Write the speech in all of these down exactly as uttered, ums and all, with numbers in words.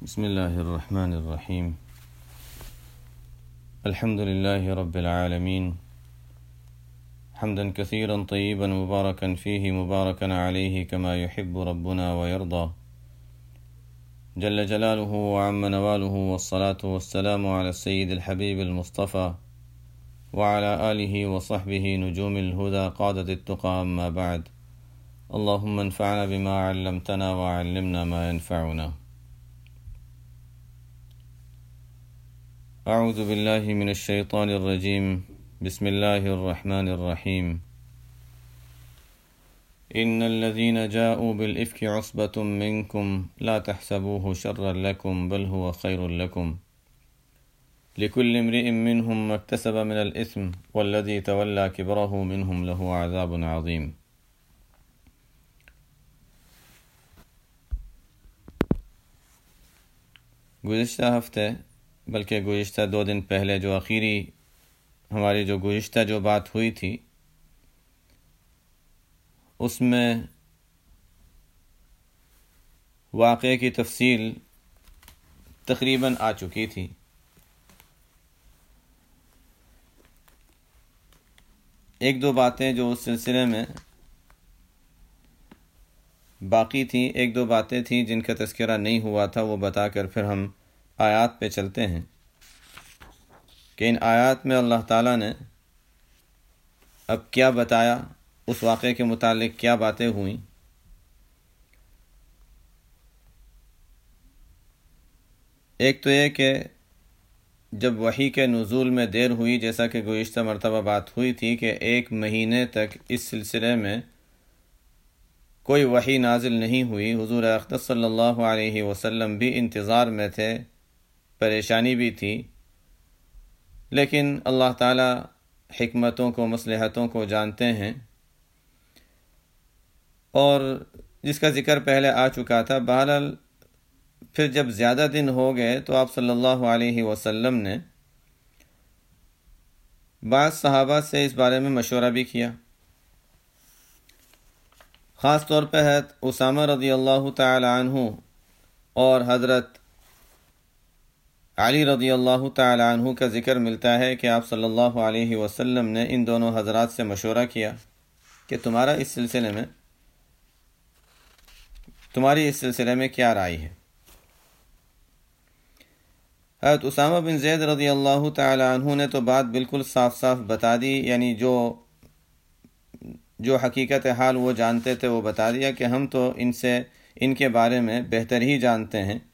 بسم الله الرحمن الرحيم. الحمد لله رب العالمين، حمدا كثيرا طيبا مباركا فيه مباركا عليه كما يحب ربنا ويرضى، جل جلاله وعم نواله، والصلاة والسلام على السيد الحبيب المصطفى وعلى آله وصحبه نجوم الهدى قادة التقى. أما بعد، اللهم انفعنا بما علمتنا وعلمنا ما ينفعنا. اعوذ باللہ من الشیطان الرجیم، بسم اللہ الرحمن الرحیم. ان الذين جاءوا بالافك عصبة منكم لا تحسبوه شرا لكم بل هو خير لكم، لكل امرئ منهم ما اكتسب من الاثم والذي تولى كبره منهم له عذاب عظيم. گزشتہ ہفتے بلکہ گزشتہ دو دن پہلے جو آخری ہماری جو گزشتہ جو بات ہوئی تھی، اس میں واقعے کی تفصیل تقریباً آ چکی تھی. ایک دو باتیں جو اس سلسلے میں باقی تھیں، ایک دو باتیں تھیں جن کا تذکرہ نہیں ہوا تھا، وہ بتا کر پھر ہم آیات پہ چلتے ہیں کہ ان آیات میں اللہ تعالیٰ نے اب کیا بتایا، اس واقعے کے متعلق کیا باتیں ہوئیں. ایک تو یہ کہ جب وحی کے نزول میں دیر ہوئی، جیسا کہ گزشتہ مرتبہ بات ہوئی تھی کہ ایک مہینے تک اس سلسلے میں کوئی وحی نازل نہیں ہوئی. حضور اقدس صلی اللہ علیہ وسلم بھی انتظار میں تھے، پریشانی بھی تھی، لیکن اللہ تعالی حکمتوں کو، مصلحتوں کو جانتے ہیں، اور جس کا ذکر پہلے آ چکا تھا. بہرحال پھر جب زیادہ دن ہو گئے تو آپ صلی اللہ علیہ وسلم نے بعض صحابہ سے اس بارے میں مشورہ بھی کیا. خاص طور پہ حضرت اسامہ رضی اللہ تعالی عنہ اور حضرت علی رضی اللہ تعالی عنہ کا ذکر ملتا ہے کہ آپ صلی اللہ علیہ وسلم نے ان دونوں حضرات سے مشورہ کیا کہ تمہارا اس سلسلے میں تمہاری اس سلسلے میں کیا رائے ہے. حضرت اسامہ بن زید رضی اللہ تعالی عنہ نے تو بات بالکل صاف صاف بتا دی، یعنی جو جو حقیقت حال وہ جانتے تھے وہ بتا دیا کہ ہم تو ان سے ان کے بارے میں بہتر ہی جانتے ہیں،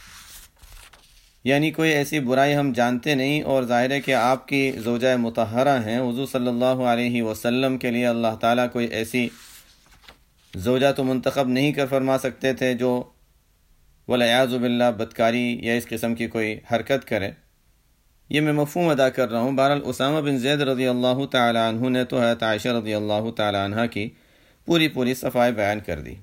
یعنی کوئی ایسی برائی ہم جانتے نہیں. اور ظاہر ہے کہ آپ کی زوجہ مطہرہ ہیں، حضور صلی اللہ علیہ وسلم کے لیے اللہ تعالیٰ کوئی ایسی زوجہ تو منتخب نہیں کر فرما سکتے تھے جو والعیاذ باللہ بدکاری یا اس قسم کی کوئی حرکت کرے. یہ میں مفہوم ادا کر رہا ہوں. بہرحال اسامہ بن زید رضی اللہ تعالی عنہ نے تو حضرت عائشہ رضی اللہ تعالی عنہ کی پوری پوری صفائی بیان کر دی.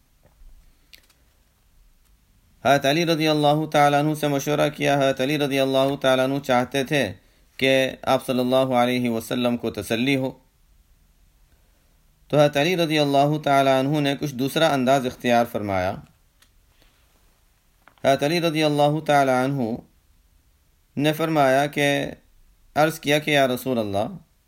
حضرت علی رضی اللہ تعالیٰ عنہ سے مشورہ کیا. حضرت علی رضی اللہ تعالیٰ عنہ چاہتے تھے کہ آپ صلی اللہ علیہ وسلم کو تسلی ہو، تو حضرت علی رضی اللہ تعالیٰ عنہ نے کچھ دوسرا انداز اختیار فرمایا. حضرت علی رضی اللہ تعالیٰ عنہ نے فرمایا کہ عرض کیا کہ یا رسول اللہ،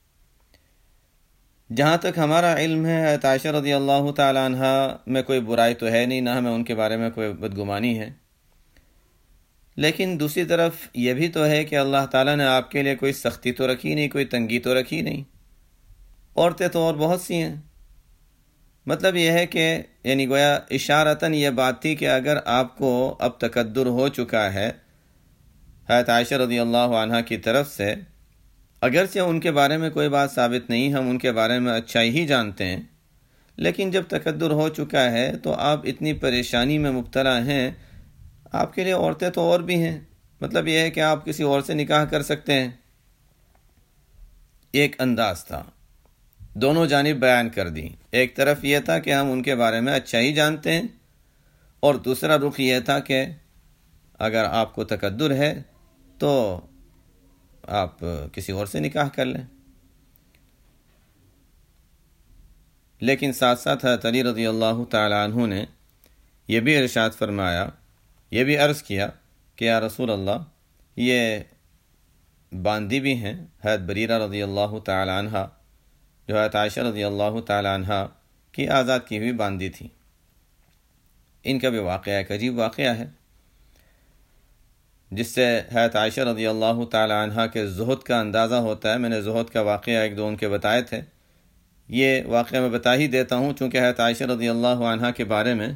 جہاں تک ہمارا علم ہے حضرت عائشہ رضی اللہ تعالی عنہ میں کوئی برائی تو ہے نہیں، نہ ہمیں ان کے بارے میں کوئی بدگمانی ہے، لیکن دوسری طرف یہ بھی تو ہے کہ اللہ تعالیٰ نے آپ کے لیے کوئی سختی تو رکھی نہیں، کوئی تنگی تو رکھی نہیں. عورتیں تو اور بہت سی ہیں. مطلب یہ ہے کہ یعنی گویا اشارتاً یہ بات تھی کہ اگر آپ کو اب تکدر ہو چکا ہے حضرت عائشہ رضی اللہ عنہ کی طرف سے، اگرچہ ان کے بارے میں کوئی بات ثابت نہیں، ہم ان کے بارے میں اچھائی ہی جانتے ہیں، لیکن جب تکدر ہو چکا ہے تو آپ اتنی پریشانی میں مبتلا ہیں، آپ کے لیے عورتیں تو اور بھی ہیں. مطلب یہ ہے کہ آپ کسی اور سے نکاح کر سکتے ہیں. ایک انداز تھا، دونوں جانب بیان کر دی. ایک طرف یہ تھا کہ ہم ان کے بارے میں اچھا ہی جانتے ہیں، اور دوسرا رخ یہ تھا کہ اگر آپ کو تکدر ہے تو آپ کسی اور سے نکاح کر لیں. لیکن ساتھ ساتھ حضرت علی رضی اللہ تعالی عنہ نے یہ بھی ارشاد فرمایا یہ بھی عرض کیا کہ یا رسول اللہ، یہ باندی بھی ہیں حضرت بریرہ رضی اللہ تعالی عنہ، جو حضرت عائشہ رضی اللہ تعالی عنہ کی آزاد کی ہوئی باندی تھی۔ ان کا بھی واقعہ ایک عجیب واقعہ ہے، جس سے حضرت عائشہ رضی اللہ تعالی عنہ کے زہد کا اندازہ ہوتا ہے۔ میں نے زہد کا واقعہ ایک دو ان کے بتائے تھے، یہ واقعہ میں بتا ہی دیتا ہوں، چونکہ حضرت عائشہ رضی اللہ عنہ کے بارے میں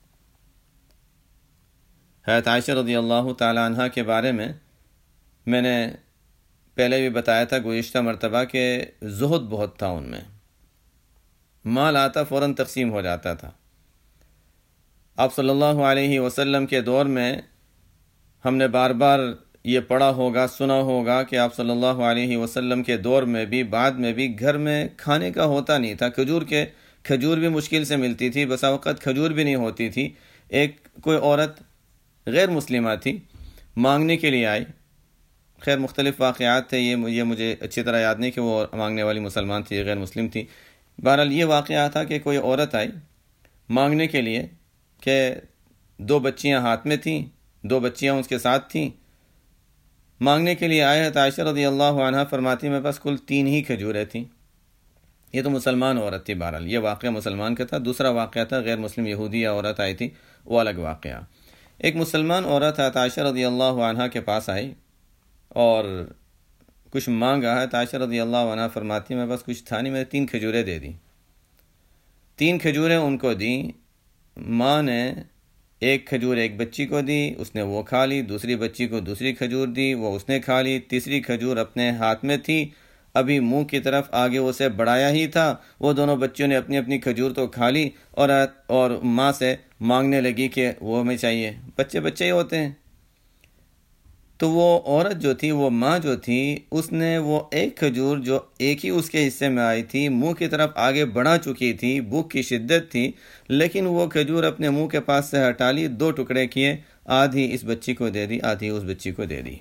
حضرت عائشہ رضی اللہ تعالی عنہ کے بارے میں میں نے پہلے بھی بتایا تھا گزشتہ مرتبہ کہ زہد بہت تھا ان میں، مال آتا فوراً تقسیم ہو جاتا تھا۔ آپ صلی اللہ علیہ وسلم کے دور میں ہم نے بار بار یہ پڑھا ہوگا، سنا ہوگا کہ آپ صلی اللہ علیہ وسلم کے دور میں بھی بعد میں بھی گھر میں کھانے کا ہوتا نہیں تھا، کھجور کے کھجور بھی مشکل سے ملتی تھی، بسا وقت کھجور بھی نہیں ہوتی تھی۔ ایک کوئی عورت غیر مسلمہ تھی، مانگنے کے لیے آئی، خیر مختلف واقعات تھے، یہ یہ مجھے اچھی طرح یاد نہیں کہ وہ مانگنے والی مسلمان تھی غیر مسلم تھی۔ بہرحال یہ واقعہ تھا کہ کوئی عورت آئی مانگنے کے لیے کہ دو بچیاں ہاتھ میں تھیں، دو بچیاں اس کے ساتھ تھیں، مانگنے کے لیے آئے۔ عائشہ رضی اللہ عنہ فرماتی میرے پاس کل تین ہی کھجوریں تھیں۔ یہ تو مسلمان عورت تھی، بہرحال یہ واقعہ مسلمان کا تھا۔ دوسرا واقعہ تھا غیر مسلم یہودی عورت آئی تھی، وہ الگ واقعہ۔ ایک مسلمان عورت عائشہ رضی اللہ عنہ کے پاس آئی اور کچھ مانگا ہے۔ عائشہ رضی اللہ عنہ فرماتی میں بس کچھ تھا نہیں، میں نے تین کھجوریں دے دی۔ تین کھجوریں ان کو دیں، ماں نے ایک کھجور ایک بچی کو دی، اس نے وہ کھا لی، دوسری بچی کو دوسری کھجور دی، وہ اس نے کھا لی، تیسری کھجور اپنے ہاتھ میں تھی، ابھی منہ کی طرف آگے اسے بڑھایا ہی تھا، وہ دونوں بچیوں نے اپنی اپنی کھجور تو کھا لی اور اور ماں سے مانگنے لگی کہ وہ ہمیں چاہیے۔ بچے بچے ہی ہوتے ہیں۔ تو وہ عورت جو تھی، وہ ماں جو تھی، اس نے وہ ایک کھجور جو ایک ہی اس کے حصے میں آئی تھی منہ کی طرف آگے بڑھا چکی تھی، بھوک کی شدت تھی، لیکن وہ کھجور اپنے منہ کے پاس سے ہٹا لی، دو ٹکڑے کیے، آدھی اس بچی کو دے دی، آدھی اس بچی کو دے دی۔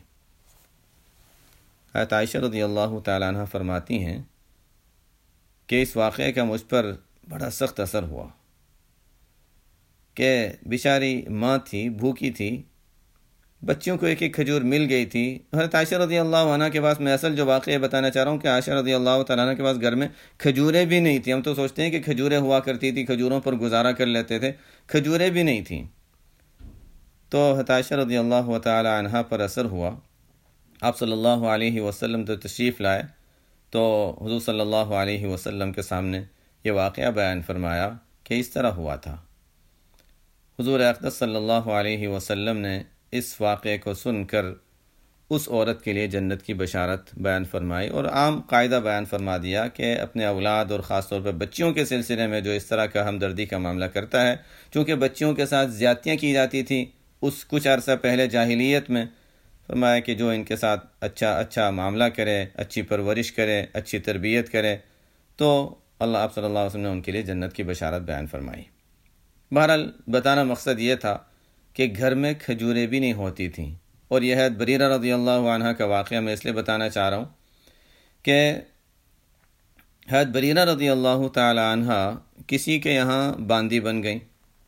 حضرت عائشہ رضی اللہ تعالیٰ عنہ فرماتی ہیں کہ اس واقعے کا مجھ پر بڑا سخت اثر ہوا کہ بیچاری ماں تھی، بھوکی تھی، بچیوں کو ایک ایک کھجور مل گئی تھی۔ حضرت عائشہ رضی اللہ عنہ کے پاس، میں اصل جو واقعہ بتانا چاہ رہا ہوں کہ عائشہ رضی اللہ تعالیٰ عنہ کے پاس گھر میں کھجوریں بھی نہیں تھیں۔ ہم تو سوچتے ہیں کہ کھجوریں ہوا کرتی تھی، کھجوروں پر گزارا کر لیتے تھے، کھجوریں بھی نہیں تھیں۔ تو حضرت عائشہ رضی اللہ تعالیٰ عنہ پر اثر ہوا، آپ صلی اللہ علیہ وسلم تو تشریف لائے تو حضور صلی اللہ علیہ وسلم کے سامنے یہ واقعہ بیان فرمایا کہ اس طرح ہوا تھا۔ حضور اقدس صلی اللہ علیہ وسلم نے اس واقعے کو سن کر اس عورت کے لیے جنت کی بشارت بیان فرمائی اور عام قاعدہ بیان فرما دیا کہ اپنے اولاد اور خاص طور پر بچیوں کے سلسلے میں جو اس طرح کا ہمدردی کا معاملہ کرتا ہے، چونکہ بچیوں کے ساتھ زیادتیاں کی جاتی تھیں اس کچھ عرصہ پہلے جاہلیت میں، فرمایا کہ جو ان کے ساتھ اچھا اچھا معاملہ کرے، اچھی پرورش کرے، اچھی تربیت کرے، تو اللہ آپ صلی اللہ علیہ وسلم نے ان کے لیے جنت کی بشارت بیان فرمائی۔ بہرحال بتانا مقصد یہ تھا کہ گھر میں کھجوریں بھی نہیں ہوتی تھیں، اور یہ حضرت بریرہ رضی اللہ عنہ کا واقعہ میں اس لیے بتانا چاہ رہا ہوں کہ حضرت بریرہ رضی اللہ تعالی عنہ کسی کے یہاں باندی بن گئیں۔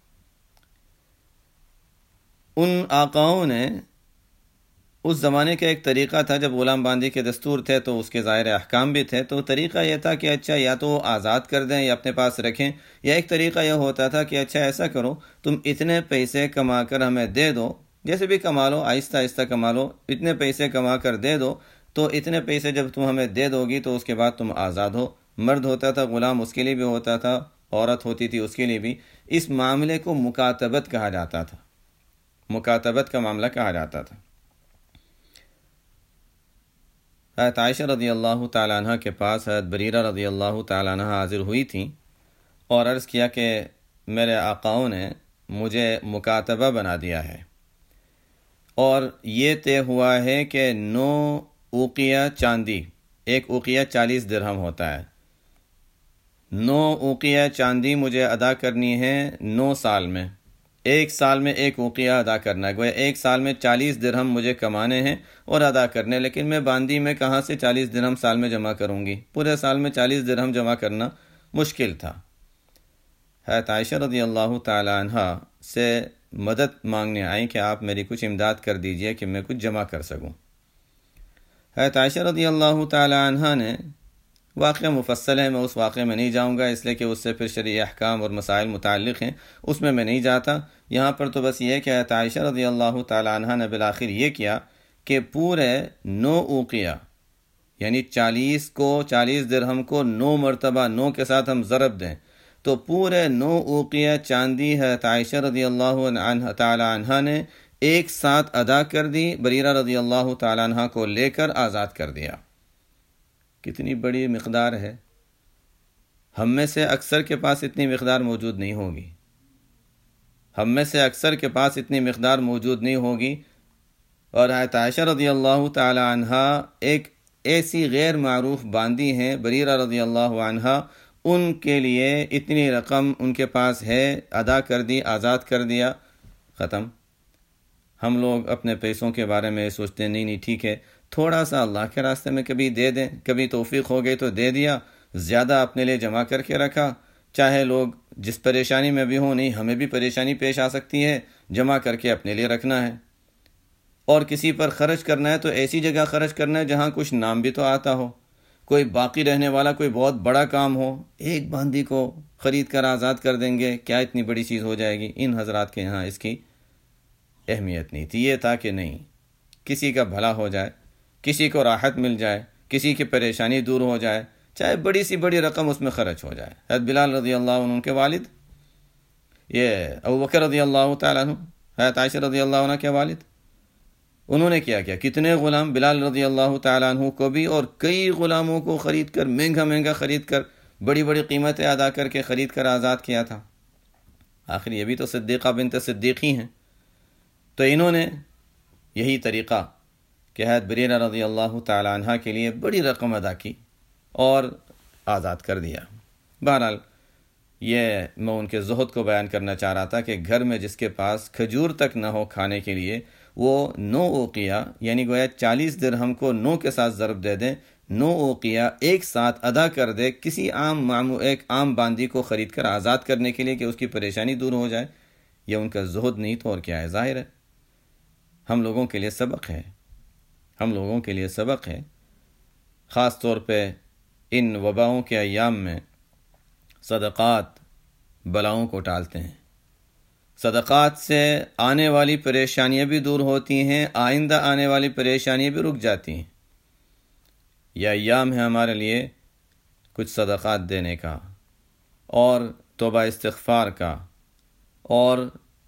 ان آقاؤں نے، اس زمانے کا ایک طریقہ تھا جب غلام باندی کے دستور تھے تو اس کے ظاہر احکام بھی تھے، تو طریقہ یہ تھا کہ اچھا یا تو آزاد کر دیں یا اپنے پاس رکھیں، یا ایک طریقہ یہ ہوتا تھا کہ اچھا ایسا کرو تم اتنے پیسے کما کر ہمیں دے دو، جیسے بھی کما لو، آہستہ آہستہ کما لو، اتنے پیسے کما کر دے دو، تو اتنے پیسے جب تم ہمیں دے دو گی تو اس کے بعد تم آزاد ہو۔ مرد ہوتا تھا غلام، اس کے لیے بھی ہوتا تھا، عورت ہوتی تھی اس کے لیے بھی۔ اس معاملے کو مکاتبت کہا جاتا تھا، مکاتبت کا معاملہ کہا جاتا تھا۔ حضرت عائشہ رضی اللہ تعالیٰ عنہ کے پاس حضرت بریرہ رضی اللہ تعالیٰ عنہ حاضر ہوئی تھیں اور عرض کیا کہ میرے آقاؤں نے مجھے مکاتبہ بنا دیا ہے، اور یہ طے ہوا ہے کہ نو اوقیہ چاندی، ایک اوقیہ چالیس درہم ہوتا ہے، نو اوقیہ چاندی مجھے ادا کرنی ہے نو سال میں، ایک سال میں ایک اوقیہ ادا کرنا ہے، گویا ایک سال میں چالیس درہم مجھے کمانے ہیں اور ادا کرنے، لیکن میں باندی میں کہاں سے چالیس درہم سال میں جمع کروں گی؟ پورے سال میں چالیس درہم جمع کرنا مشکل تھا۔ حضرت عائشہ رضی اللہ تعالی عنہ سے مدد مانگنے آئیں کہ آپ میری کچھ امداد کر دیجئے کہ میں کچھ جمع کر سکوں۔ حضرت عائشہ رضی اللہ تعالی عنہ نے، واقعہ مفصل ہے، میں اس واقعے میں نہیں جاؤں گا اس لیے کہ اس سے پھر شرعی احکام اور مسائل متعلق ہیں، اس میں میں نہیں جاتا۔ یہاں پر تو بس یہ ہے کہ حضرت عائشہ رضی اللہ تعالی عنہ نے بالآخر یہ کیا کہ پورے نو اوقیہ، یعنی چالیس کو چالیس درہم کو نو مرتبہ نو کے ساتھ ہم ضرب دیں تو پورے نو اوقیہ چاندی حضرت عائشہ رضی اللہ عنہ تعالی عنہ نے ایک ساتھ ادا کر دی، بریرہ رضی اللہ تعالی عنہ کو لے کر آزاد کر دیا۔ کتنی بڑی مقدار ہے، ہم میں سے اکثر کے پاس اتنی مقدار موجود نہیں ہوگی، ہم میں سے اکثر کے پاس اتنی مقدار موجود نہیں ہوگی۔ اور حضرت عائشہ رضی اللہ تعالی عنہ ایک ایسی غیر معروف باندی ہیں، بریرہ رضی اللہ عنہ، ان کے لیے اتنی رقم ان کے پاس ہے، ادا کر دی، آزاد کر دیا، ختم۔ ہم لوگ اپنے پیسوں کے بارے میں سوچتے نہیں نہیں ٹھیک ہے، تھوڑا سا اللہ کے راستے میں کبھی دے دیں، کبھی توفیق ہو گئی تو دے دیا، زیادہ اپنے لیے جمع کر کے رکھا، چاہے لوگ جس پریشانی میں بھی ہوں، نہیں ہمیں بھی پریشانی پیش آ سکتی ہے، جمع کر کے اپنے لیے رکھنا ہے۔ اور کسی پر خرچ کرنا ہے تو ایسی جگہ خرچ کرنا ہے جہاں کچھ نام بھی تو آتا ہو، کوئی باقی رہنے والا کوئی بہت بڑا کام ہو، ایک باندی کو خرید کر آزاد کر دیں گے، کیا اتنی بڑی چیز ہو جائے گی؟ ان حضرات کے یہاں اس کی اہمیت نہیں تھی، یہ تھا کہ نہیں کسی کا بھلا ہو جائے، کسی کو راحت مل جائے، کسی کی پریشانی دور ہو جائے، چاہے بڑی سی بڑی رقم اس میں خرچ ہو جائے۔ حضرت بلال رضی اللہ عنہ کے والد، یہ ابوبکر رضی اللہ تعالیٰ عنہ، حضرت عائشہ رضی اللہ عنہ کے والد، انہوں نے کیا کیا، کتنے غلام بلال رضی اللہ تعالیٰ عنہ کو بھی اور کئی غلاموں کو خرید کر، مہنگا مہنگا خرید کر، بڑی بڑی قیمتیں ادا کر کے خرید کر آزاد کیا تھا۔ آخر یہ بھی تو صدیقہ بنت صدیقی ہیں، تو انہوں نے یہی طریقہ کہ حضرت بریرہ رضی اللہ تعالیٰ عنہ کے لیے بڑی رقم ادا کی اور آزاد کر دیا۔ بہرحال یہ میں ان کے زہد کو بیان کرنا چاہ رہا تھا کہ گھر میں جس کے پاس کھجور تک نہ ہو کھانے کے لیے، وہ نو اوقیہ یعنی گویا چالیس درہم کو نو کے ساتھ ضرب دے دیں، نو اوقیہ ایک ساتھ ادا کر دے کسی عام معمو ایک عام باندی کو خرید کر آزاد کرنے کے لیے کہ اس کی پریشانی دور ہو جائے، یہ ان کا زہد نہیں تو اور کیا ہے؟ ظاہر ہے ہم لوگوں کے لیے سبق ہے، ہم لوگوں کے لیے سبق ہے، خاص طور پہ ان وباؤں کے ایام میں صدقات بلاؤں کو ٹالتے ہیں، صدقات سے آنے والی پریشانیاں بھی دور ہوتی ہیں، آئندہ آنے والی پریشانیاں بھی رک جاتی ہیں۔ یہ ایام ہے ہمارے لیے کچھ صدقات دینے کا اور توبہ استغفار کا، اور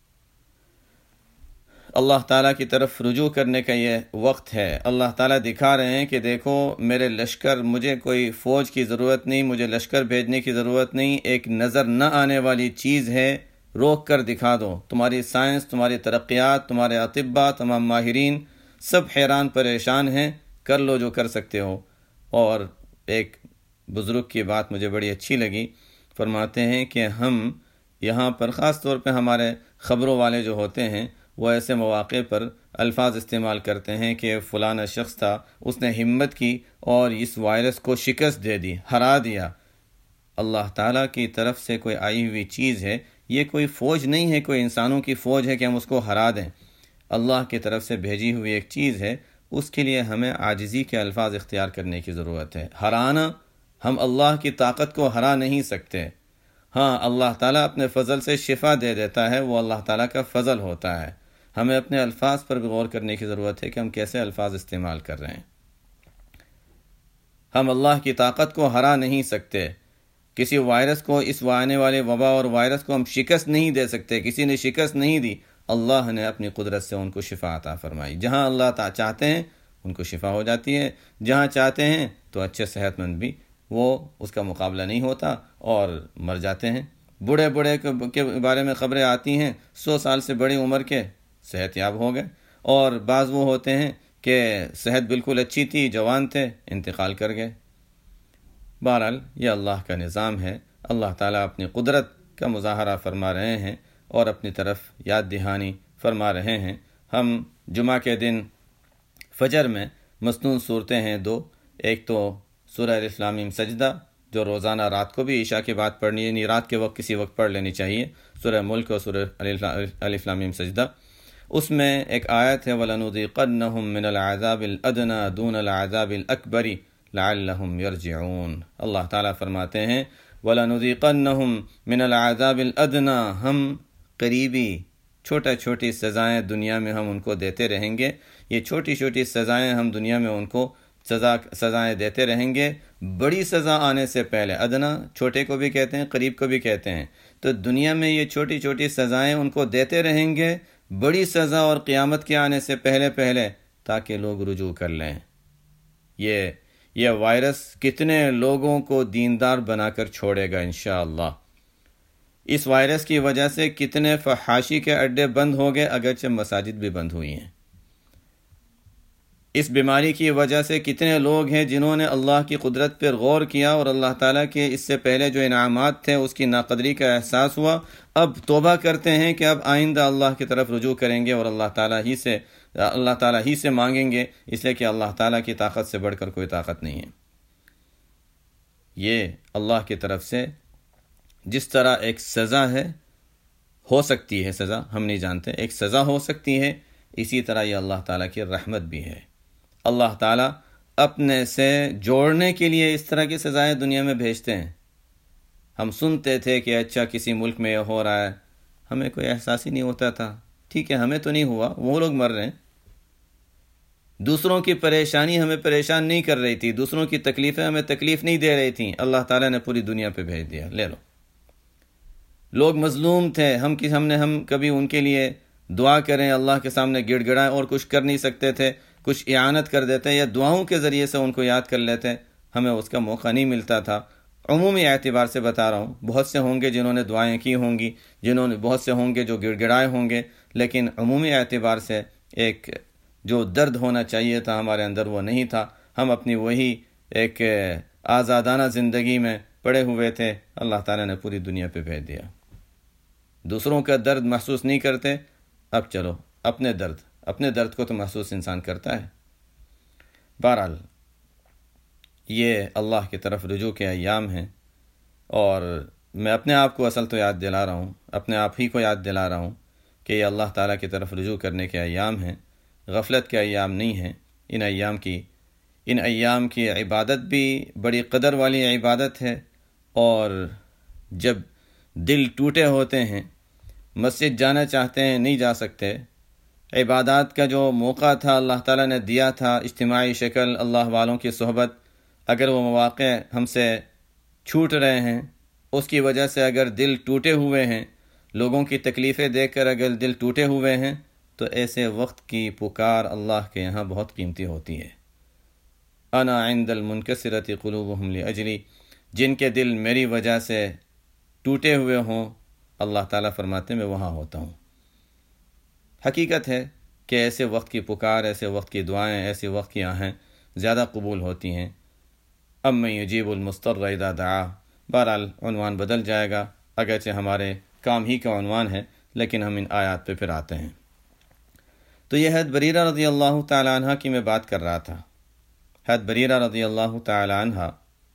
اللہ تعالیٰ کی طرف رجوع کرنے کا یہ وقت ہے۔ اللہ تعالیٰ دکھا رہے ہیں کہ دیکھو میرے لشکر، مجھے کوئی فوج کی ضرورت نہیں، مجھے لشکر بھیجنے کی ضرورت نہیں، ایک نظر نہ آنے والی چیز ہے، روک کر دکھا دو۔ تمہاری سائنس، تمہاری ترقیات، تمہارے اطباء، تمام ماہرین سب حیران پریشان ہیں، کر لو جو کر سکتے ہو۔ اور ایک بزرگ کی بات مجھے بڑی اچھی لگی، فرماتے ہیں کہ ہم یہاں پر خاص طور پہ ہمارے خبروں والے جو ہوتے ہیں وہ ایسے مواقع پر الفاظ استعمال کرتے ہیں کہ فلانا شخص تھا، اس نے ہمت کی اور اس وائرس کو شکست دے دی، ہرا دیا۔ اللہ تعالیٰ کی طرف سے کوئی آئی ہوئی چیز ہے، یہ کوئی فوج نہیں ہے، کوئی انسانوں کی فوج ہے کہ ہم اس کو ہرا دیں۔ اللہ کی طرف سے بھیجی ہوئی ایک چیز ہے، اس کے لیے ہمیں عاجزی کے الفاظ اختیار کرنے کی ضرورت ہے۔ ہرانا، ہم اللہ کی طاقت کو ہرا نہیں سکتے، ہاں اللہ تعالیٰ اپنے فضل سے شفا دے دیتا ہے، وہ اللہ تعالیٰ کا فضل ہوتا ہے۔ ہمیں اپنے الفاظ پر بھی غور کرنے کی ضرورت ہے کہ ہم کیسے الفاظ استعمال کر رہے ہیں۔ ہم اللہ کی طاقت کو ہرا نہیں سکتے، کسی وائرس کو، اس آنے والے وبا اور وائرس کو ہم شکست نہیں دے سکتے، کسی نے شکست نہیں دی، اللہ نے اپنی قدرت سے ان کو شفا عطا فرمائی۔ جہاں اللہ تعالیٰ چاہتے ہیں ان کو شفا ہو جاتی ہے، جہاں چاہتے ہیں تو اچھے صحت مند بھی وہ اس کا مقابلہ نہیں ہوتا اور مر جاتے ہیں۔ بوڑھے بوڑھے کے بارے میں خبریں آتی ہیں، سو سال سے بڑی عمر کے صحت یاب ہو گئے، اور بعض وہ ہوتے ہیں کہ صحت بالکل اچھی تھی، جوان تھے، انتقال کر گئے۔ بہرحال یہ اللہ کا نظام ہے، اللہ تعالیٰ اپنی قدرت کا مظاہرہ فرما رہے ہیں اور اپنی طرف یاد دہانی فرما رہے ہیں۔ ہم جمعہ کے دن فجر میں مسنون صورتیں ہیں دو، ایک تو سورہ الف لام میم سجدہ، جو روزانہ رات کو بھی عشاء کے بعد پڑھنی ہے، یعنی رات کے وقت کسی وقت پڑھ لینی چاہیے، سورہ ملک اور سورہ الف لام میم سجدہ۔ اس میں ایک آیت ہے وَلَنُذِيقَنَّهُم مِّنَ الْعَذَابِ الْأَدْنَىٰ دُونَ الْعَذَابِ الْأَكْبَرِ لَعَلَّهُمْ يَرْجِعُونَ۔ اللہ تعالیٰ فرماتے ہیں وَلَنُذِيقَنَّهُم مِّنَ الْعَذَابِ الْأَدْنَىٰ، ہم قریبی چھوٹا چھوٹی سزائیں دنیا میں ہم ان کو دیتے رہیں گے۔ یہ چھوٹی چھوٹی سزائیں ہم دنیا میں ان کو سزا سزائیں دیتے رہیں گے بڑی سزا آنے سے پہلے۔ ادنا چھوٹے کو بھی کہتے ہیں، قریب کو بھی کہتے ہیں۔ تو دنیا میں یہ چھوٹی چھوٹی سزائیں ان کو دیتے رہیں گے بڑی سزا اور قیامت کے آنے سے پہلے پہلے، تاکہ لوگ رجوع کر لیں۔ یہ یہ وائرس کتنے لوگوں کو دیندار بنا کر چھوڑے گا انشاءاللہ۔ اس وائرس کی وجہ سے کتنے فحاشی کے اڈے بند ہو گئے، اگرچہ مساجد بھی بند ہوئی ہیں۔ اس بیماری کی وجہ سے کتنے لوگ ہیں جنہوں نے اللہ کی قدرت پر غور کیا اور اللہ تعالیٰ کے اس سے پہلے جو انعامات تھے اس کی ناقدری کا احساس ہوا، اب توبہ کرتے ہیں کہ اب آئندہ اللہ کی طرف رجوع کریں گے اور اللہ تعالیٰ ہی سے اللہ تعالیٰ ہی سے مانگیں گے، اس لیے کہ اللہ تعالیٰ کی طاقت سے بڑھ کر کوئی طاقت نہیں ہے۔ یہ اللہ کی طرف سے جس طرح ایک سزا ہے، ہو سکتی ہے سزا، ہم نہیں جانتے، ایک سزا ہو سکتی ہے، اسی طرح یہ اللہ تعالیٰ کی رحمت بھی ہے۔ اللہ تعالیٰ اپنے سے جوڑنے کے لیے اس طرح کی سزائیں دنیا میں بھیجتے ہیں۔ ہم سنتے تھے کہ اچھا کسی ملک میں یہ ہو رہا ہے، ہمیں کوئی احساس ہی نہیں ہوتا تھا، ٹھیک ہے ہمیں تو نہیں ہوا، وہ لوگ مر رہے ہیں۔ دوسروں کی پریشانی ہمیں پریشان نہیں کر رہی تھی، دوسروں کی تکلیفیں ہمیں تکلیف نہیں دے رہی تھیں، اللہ تعالیٰ نے پوری دنیا پہ بھیج دیا، لے لو۔ لوگ مظلوم تھے، ہم کی ہم نے ہم کبھی ان کے لیے دعا کریں، اللہ کے سامنے گڑ گڑائیں اور کچھ کر نہیں سکتے تھے، کچھ اعانت کر دیتے یا دعاؤں کے ذریعے سے ان کو یاد کر لیتے، ہمیں اس کا موقع نہیں ملتا تھا۔ عمومی اعتبار سے بتا رہا ہوں، بہت سے ہوں گے جنہوں نے دعائیں کی ہوں گی، جنہوں نے بہت سے ہوں گے جو گڑ گڑائے ہوں گے، لیکن عمومی اعتبار سے ایک جو درد ہونا چاہیے تھا ہمارے اندر وہ نہیں تھا۔ ہم اپنی وہی ایک آزادانہ زندگی میں پڑے ہوئے تھے، اللہ تعالیٰ نے پوری دنیا پہ بھیج دیا۔ دوسروں کا درد محسوس نہیں کرتے، اب چلو اپنے درد اپنے درد کو تو محسوس انسان کرتا ہے۔ بہرحال یہ اللہ کی طرف رجوع کے ایام ہیں، اور میں اپنے آپ کو اصل تو یاد دلا رہا ہوں، اپنے آپ ہی کو یاد دلا رہا ہوں کہ یہ اللہ تعالیٰ کی طرف رجوع کرنے کے ایام ہیں، غفلت کے ایام نہیں ہیں۔ ان ایام کی ان ایام کی عبادت بھی بڑی قدر والی عبادت ہے، اور جب دل ٹوٹے ہوتے ہیں، مسجد جانا چاہتے ہیں نہیں جا سکتے، عبادات کا جو موقع تھا اللہ تعالیٰ نے دیا تھا، اجتماعی شکل، اللہ والوں کی صحبت، اگر وہ مواقع ہم سے چھوٹ رہے ہیں، اس کی وجہ سے اگر دل ٹوٹے ہوئے ہیں، لوگوں کی تکلیفیں دیکھ کر اگر دل ٹوٹے ہوئے ہیں، تو ایسے وقت کی پکار اللہ کے یہاں بہت قیمتی ہوتی ہے۔ انا عند المنکسرۃ قلوبہم لاجلی، جن کے دل میری وجہ سے ٹوٹے ہوئے ہوں، اللہ تعالیٰ فرماتے میں وہاں ہوتا ہوں۔ حقیقت ہے کہ ایسے وقت کی پکار، ایسے وقت کی دعائیں، ایسے وقت کی آہیں زیادہ قبول ہوتی ہیں۔ امن یجیب المضطر اذا دعا، بہرحال عنوان بدل جائے گا، اگرچہ ہمارے کام ہی کا عنوان ہے، لیکن ہم ان آیات پہ پھر آتے ہیں۔ تو یہ حضرت بریرہ رضی اللہ تعالی عنہ کی میں بات کر رہا تھا۔ حضرت بریرہ رضی اللہ تعالی عنہ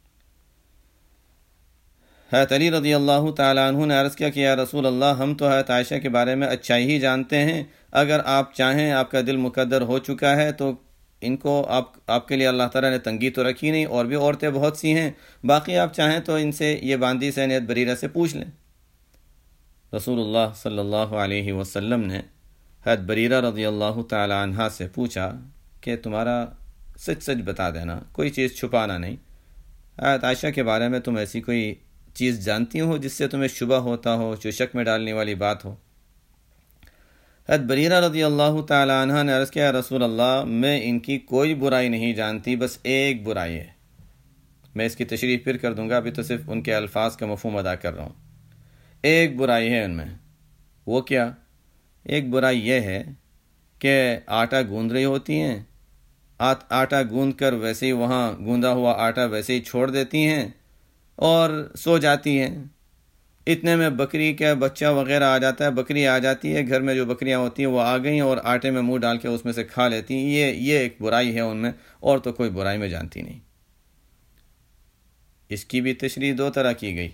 حضرت علی رضی اللہ تعالی عنہ نے عرض کیا کہ یا رسول اللہ، ہم تو حضرت عائشہ کے بارے میں اچھائی ہی جانتے ہیں، اگر آپ چاہیں، آپ کا دل مقدر ہو چکا ہے تو ان کو آپ آپ کے لیے اللہ تعالیٰ نے تنگی تو رکھی نہیں، اور بھی عورتیں بہت سی ہیں، باقی آپ چاہیں تو ان سے یہ باندی سے حضرت بریرہ سے پوچھ لیں۔ رسول اللہ صلی اللہ علیہ وسلم نے حضرت بریرہ رضی اللہ تعالی عنہ سے پوچھا کہ تمہارا سچ سچ بتا دینا، کوئی چیز چھپانا نہیں، حضرت عائشہ کے بارے میں تم ایسی کوئی چیز جانتی ہو جس سے تمہیں شبہ ہوتا ہو، جو شک میں ڈالنے والی بات ہو؟ حضرت بریرہ رضی اللہ تعالی عنہ نے عرض کیا رسول اللہ، میں ان کی کوئی برائی نہیں جانتی، بس ایک برائی ہے۔ میں اس کی تشریح پھر کر دوں گا، ابھی تو صرف ان کے الفاظ کا مفہوم ادا کر رہا ہوں۔ ایک برائی ہے ان میں، وہ کیا؟ ایک برائی یہ ہے کہ آٹا گوندھ رہی ہوتی ہیں، آٹا گوندھ کر ویسے ہی وہاں گوندا ہوا آٹا ویسے ہی چھوڑ دیتی ہیں اور سو جاتی ہیں۔ اتنے میں بکری کا بچہ وغیرہ آ جاتا ہے، بکری آ جاتی ہے، گھر میں جو بکریاں ہوتی ہیں وہ آ گئیں اور آٹے میں منہ ڈال کے اس میں سے کھا لیتی ہیں۔ یہ یہ ایک برائی ہے ان میں، اور تو کوئی برائی میں جانتی نہیں۔ اس کی بھی تشریح دو طرح کی گئی۔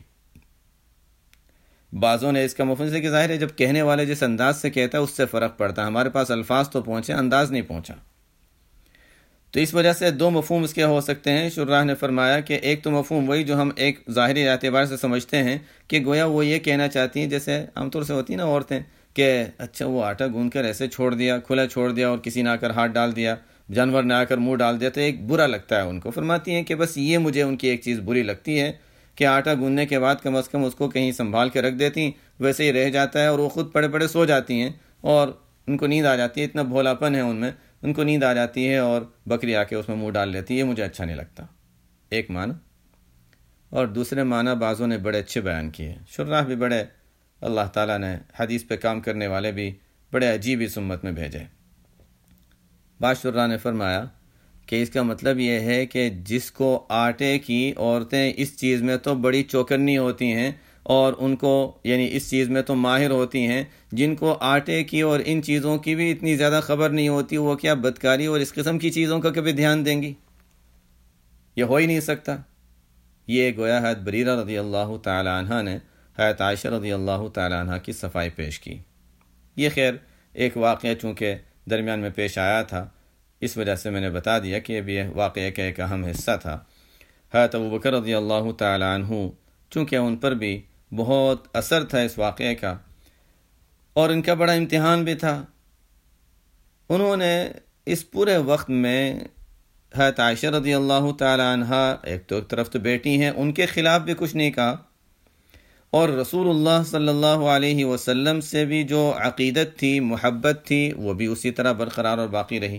بعضوں نے اس کا مفہوم سے کہ ظاہر ہے جب کہنے والے جس انداز سے کہتا ہے اس سے فرق پڑتا ہے، ہمارے پاس الفاظ تو پہنچے، انداز نہیں پہنچا، تو اس وجہ سے دو مفہوم اس کے ہو سکتے ہیں۔ شراح نے فرمایا کہ ایک تو مفہوم وہی جو ہم ایک ظاہری اعتبار سے سمجھتے ہیں کہ گویا وہ یہ کہنا چاہتی ہیں، جیسے عام طور سے ہوتی ہیں نا عورتیں، کہ اچھا وہ آٹا گوندھ کر ایسے چھوڑ دیا، کھلا چھوڑ دیا، اور کسی نے آ کر ہاتھ ڈال دیا، جانور نے آ کر منہ ڈال دیا، تو ایک برا لگتا ہے ان کو۔ فرماتی ہیں کہ بس یہ مجھے ان کی ایک چیز بری لگتی ہے کہ آٹا گوندنے کے بعد کم از کم اس کو کہیں سنبھال کے رکھ دیتی، ویسے ہی رہ جاتا ہے، اور وہ خود پڑے پڑے سو جاتی ہیں اور ان کو نیند آ جاتی ہے، اتنا بھولاپن ہے ان میں، ان کو نیند آ جاتی ہے اور بکری آ کے اس میں منہ ڈال لیتی ہے، یہ مجھے اچھا نہیں لگتا، ایک معنی۔ اور دوسرے معنی بعضوں نے بڑے اچھے بیان کیے، شراح بھی بڑے، اللہ تعالیٰ نے حدیث پہ کام کرنے والے بھی بڑے عجیب اس امت میں بھیجے۔ بعض شراح نے فرمایا کہ اس کا مطلب یہ ہے کہ جس کو آٹے کی عورتیں اس چیز میں تو بڑی چوکنی ہوتی ہیں اور ان کو یعنی اس چیز میں تو ماہر ہوتی ہیں، جن کو آٹے کی اور ان چیزوں کی بھی اتنی زیادہ خبر نہیں ہوتی، وہ کیا بدکاری اور اس قسم کی چیزوں کا کبھی دھیان دیں گی؟ یہ ہو ہی نہیں سکتا۔ یہ گویا حضرت بریرہ رضی اللہ تعالی عنہ نے حضرت عائشہ رضی اللہ تعالی عنہ کی صفائی پیش کی۔ یہ خیر ایک واقعہ چونکہ درمیان میں پیش آیا تھا، اس وجہ سے میں نے بتا دیا کہ اب یہ واقعہ کا ایک اہم حصہ تھا۔ حضرت ابوبکر رضی اللہ تعالی عنہ چونکہ ان پر بھی بہت اثر تھا اس واقعے کا، اور ان کا بڑا امتحان بھی تھا، انہوں نے اس پورے وقت میں حضرت عائشہ رضی اللہ تعالی عنہ ایک تو ایک طرف تو بیٹی ہیں، ان کے خلاف بھی کچھ نہیں کہا، اور رسول اللہ صلی اللہ علیہ وسلم سے بھی جو عقیدت تھی، محبت تھی، وہ بھی اسی طرح برقرار اور باقی رہی۔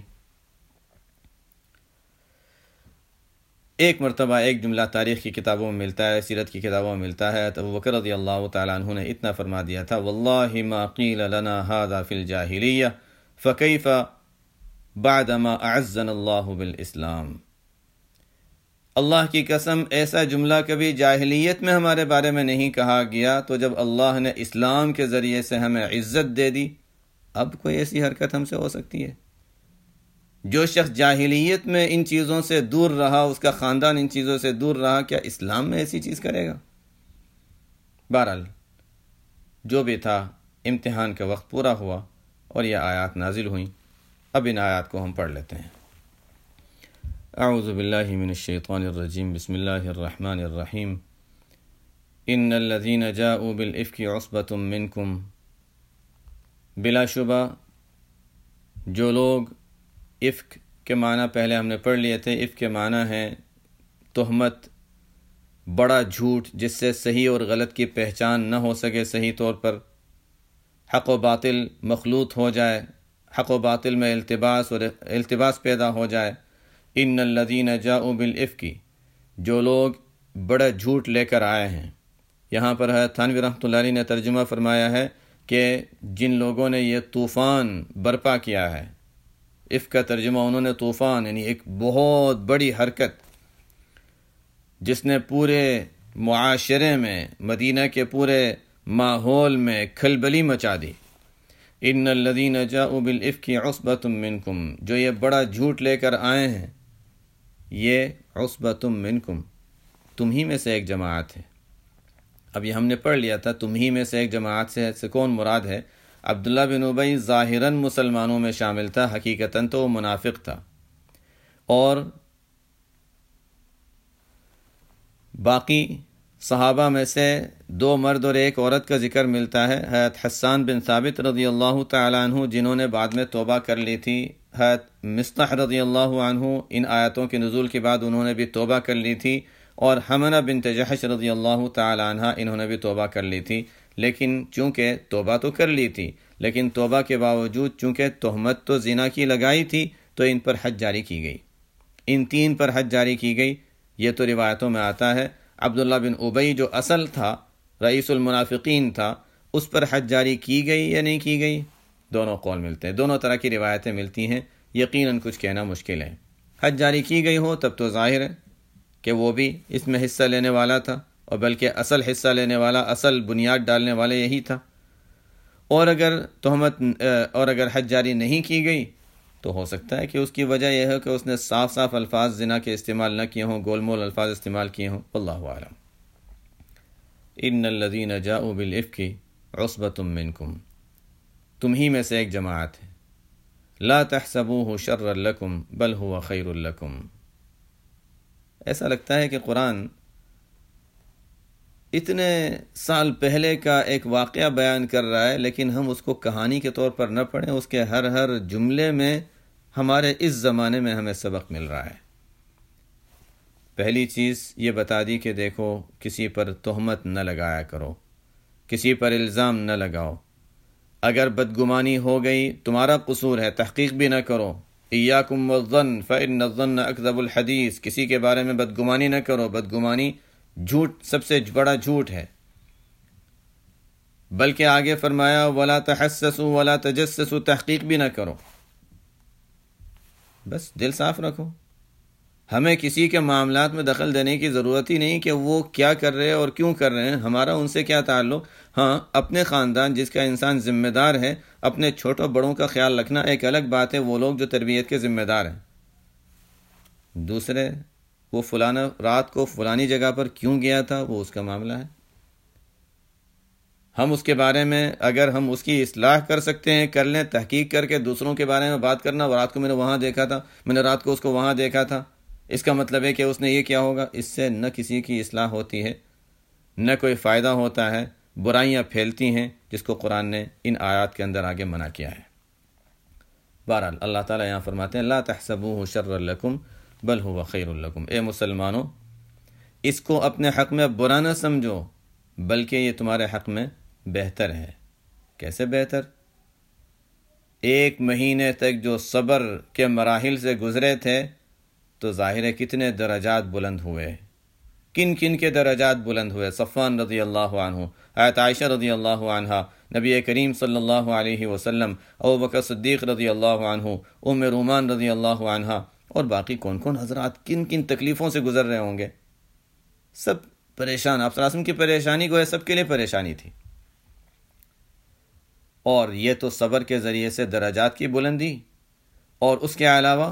ایک مرتبہ ایک جملہ تاریخ کی کتابوں میں ملتا ہے، سیرت کی کتابوں میں ملتا ہے، تو ابوبکر رضی اللہ تعالیٰ عنہ نے اتنا فرما دیا تھا، واللہ ما قیل لنا هذا فی الجاہلیہ فکیف بعدما اعزنا اللہ بالاسلام۔ اللہ کی قسم ایسا جملہ کبھی جاہلیت میں ہمارے بارے میں نہیں کہا گیا، تو جب اللہ نے اسلام کے ذریعے سے ہمیں عزت دے دی، اب کوئی ایسی حرکت ہم سے ہو سکتی ہے؟ جو شخص جاہلیت میں ان چیزوں سے دور رہا، اس کا خاندان ان چیزوں سے دور رہا، کیا اسلام میں ایسی چیز کرے گا؟ بہرحال جو بھی تھا، امتحان کا وقت پورا ہوا اور یہ آیات نازل ہوئیں۔ اب ان آیات کو ہم پڑھ لیتے ہیں۔ اعوذ باللہ من الشیطان الرجیم، بسم اللہ الرحمن الرحیم۔ ان الذین جاؤوا بالافک عصبۃ منکم، بلا شبہ جو لوگ، افک کے معنی پہلے ہم نے پڑھ لیے تھے، افک کے معنی ہیں تہمت، بڑا جھوٹ جس سے صحیح اور غلط کی پہچان نہ ہو سکے صحیح طور پر، حق و باطل مخلوط ہو جائے، حق و باطل میں التباس اور التباس پیدا ہو جائے۔ ان الذین جاؤوا بالافک، جو لوگ بڑا جھوٹ لے کر آئے ہیں، یہاں پر ہے تھانوی رحمۃ اللہ علیہ نے ترجمہ فرمایا ہے کہ جن لوگوں نے یہ طوفان برپا کیا ہے، افک کا ترجمہ انہوں نے طوفان یعنی ایک بہت بڑی حرکت جس نے پورے معاشرے میں، مدینہ کے پورے ماحول میں کھلبلی مچا دی۔ ان الذین جاؤوا بالافک عصبۃ منکم، جو یہ بڑا جھوٹ لے کر آئے ہیں، یہ عصبۃ منکم، تم ہی میں سے ایک جماعت ہے۔ اب یہ ہم نے پڑھ لیا تھا، تم ہی میں سے ایک جماعت سے سے کون مراد ہے؟ عبداللہ بن ابی ظاہراً مسلمانوں میں شامل تھا، حقیقتاً تو وہ منافق تھا، اور باقی صحابہ میں سے دو مرد اور ایک عورت کا ذکر ملتا ہے، حضرت حسان بن ثابت رضی اللہ تعالیٰ عنہ جنہوں نے بعد میں توبہ کر لی تھی، حضرت مصطح رضی اللہ عنہ ان آیاتوں کے نزول کے بعد انہوں نے بھی توبہ کر لی تھی، اور حمنہ بنت جحش رضی اللہ تعالیٰ عنہ انہوں نے بھی توبہ کر لی تھی، لیکن چونکہ توبہ تو کر لی تھی، لیکن توبہ کے باوجود چونکہ تہمت تو زنا کی لگائی تھی، تو ان پر حد جاری کی گئی، ان تین پر حد جاری کی گئی۔ یہ تو روایتوں میں آتا ہے۔ عبداللہ بن ابی جو اصل تھا، رئیس المنافقین تھا، اس پر حد جاری کی گئی یا نہیں کی گئی؟ دونوں قول ملتے ہیں، دونوں طرح کی روایتیں ملتی ہیں، یقیناً کچھ کہنا مشکل ہے۔ حد جاری کی گئی ہو تب تو ظاہر ہے کہ وہ بھی اس میں حصہ لینے والا تھا، اور بلکہ اصل حصہ لینے والا، اصل بنیاد ڈالنے والا یہی تھا۔ اور اگر تہمت اور اگر حد جاری نہیں کی گئی تو ہو سکتا ہے کہ اس کی وجہ یہ ہے کہ اس نے صاف صاف الفاظ زنا کے استعمال نہ کیے ہوں، گول مول الفاظ استعمال کیے ہوں، واللہ اعلم۔ ان الذین جاؤوا بالافک عصبۃ منکم، تم ہی میں سے ایک جماعت ہے، لا تحسبوه شرا لکم بل هو خیر لکم۔ ایسا لگتا ہے کہ قرآن اتنے سال پہلے کا ایک واقعہ بیان کر رہا ہے، لیکن ہم اس کو کہانی کے طور پر نہ پڑھیں، اس کے ہر ہر جملے میں ہمارے اس زمانے میں ہمیں سبق مل رہا ہے۔ پہلی چیز یہ بتا دی کہ دیکھو کسی پر تہمت نہ لگایا کرو، کسی پر الزام نہ لگاؤ، اگر بدگمانی ہو گئی تمہارا قصور ہے، تحقیق بھی نہ کرو۔ ایاکم والظن فإن الظن اکذب الحدیث، کسی کے بارے میں بدگمانی نہ کرو، بدگمانی جھوٹ سب سے بڑا جھوٹ ہے۔ بلکہ آگے فرمایا ولا تحسسوا ولا تجسسوا، تحقیق بھی نہ کرو، بس دل صاف رکھو۔ ہمیں کسی کے معاملات میں دخل دینے کی ضرورت ہی نہیں کہ وہ کیا کر رہے ہیں اور کیوں کر رہے ہیں، ہمارا ان سے کیا تعلق۔ ہاں، اپنے خاندان جس کا انسان ذمہ دار ہے، اپنے چھوٹوں بڑوں کا خیال رکھنا ایک الگ بات ہے، وہ لوگ جو تربیت کے ذمہ دار ہیں۔ دوسرے، وہ فلانا رات کو فلانی جگہ پر کیوں گیا تھا، وہ اس کا معاملہ ہے۔ ہم اس کے بارے میں اگر ہم اس کی اصلاح کر سکتے ہیں کر لیں، تحقیق کر کے دوسروں کے بارے میں بات کرنا، رات کو میں نے وہاں دیکھا تھا، میں نے رات کو اس کو وہاں دیکھا تھا، اس کا مطلب ہے کہ اس نے یہ کیا ہوگا، اس سے نہ کسی کی اصلاح ہوتی ہے، نہ کوئی فائدہ ہوتا ہے، برائیاں پھیلتی ہیں، جس کو قرآن نے ان آیات کے اندر آگے منع کیا ہے۔ بہرحال اللہ تعالیٰ یہاں فرماتے ہیں لا تحسبوه شرا لکم بل هو خیر لکم، اے مسلمانوں اس کو اپنے حق میں برا نہ سمجھو بلکہ یہ تمہارے حق میں بہتر ہے۔ کیسے بہتر؟ ایک مہینے تک جو صبر کے مراحل سے گزرے تھے تو ظاہر ہے کتنے درجات بلند ہوئے، کن کن کے درجات بلند ہوئے۔ صفوان رضی اللہ عنہ، حضرت عائشہ رضی اللہ عنہ، نبی کریم صلی اللہ علیہ وسلم، ابوبکر صدیق رضی اللہ عنہ، ام رومان رضی اللہ عنہ، اور باقی کون کون حضرات کن کن تکلیفوں سے گزر رہے ہوں گے۔ سب پریشان، آپ صلی اللہ علیہ وسلم کی پریشانی کو ہے، سب کے لیے پریشانی تھی۔ اور یہ تو صبر کے ذریعے سے درجات کی بلندی، اور اس کے علاوہ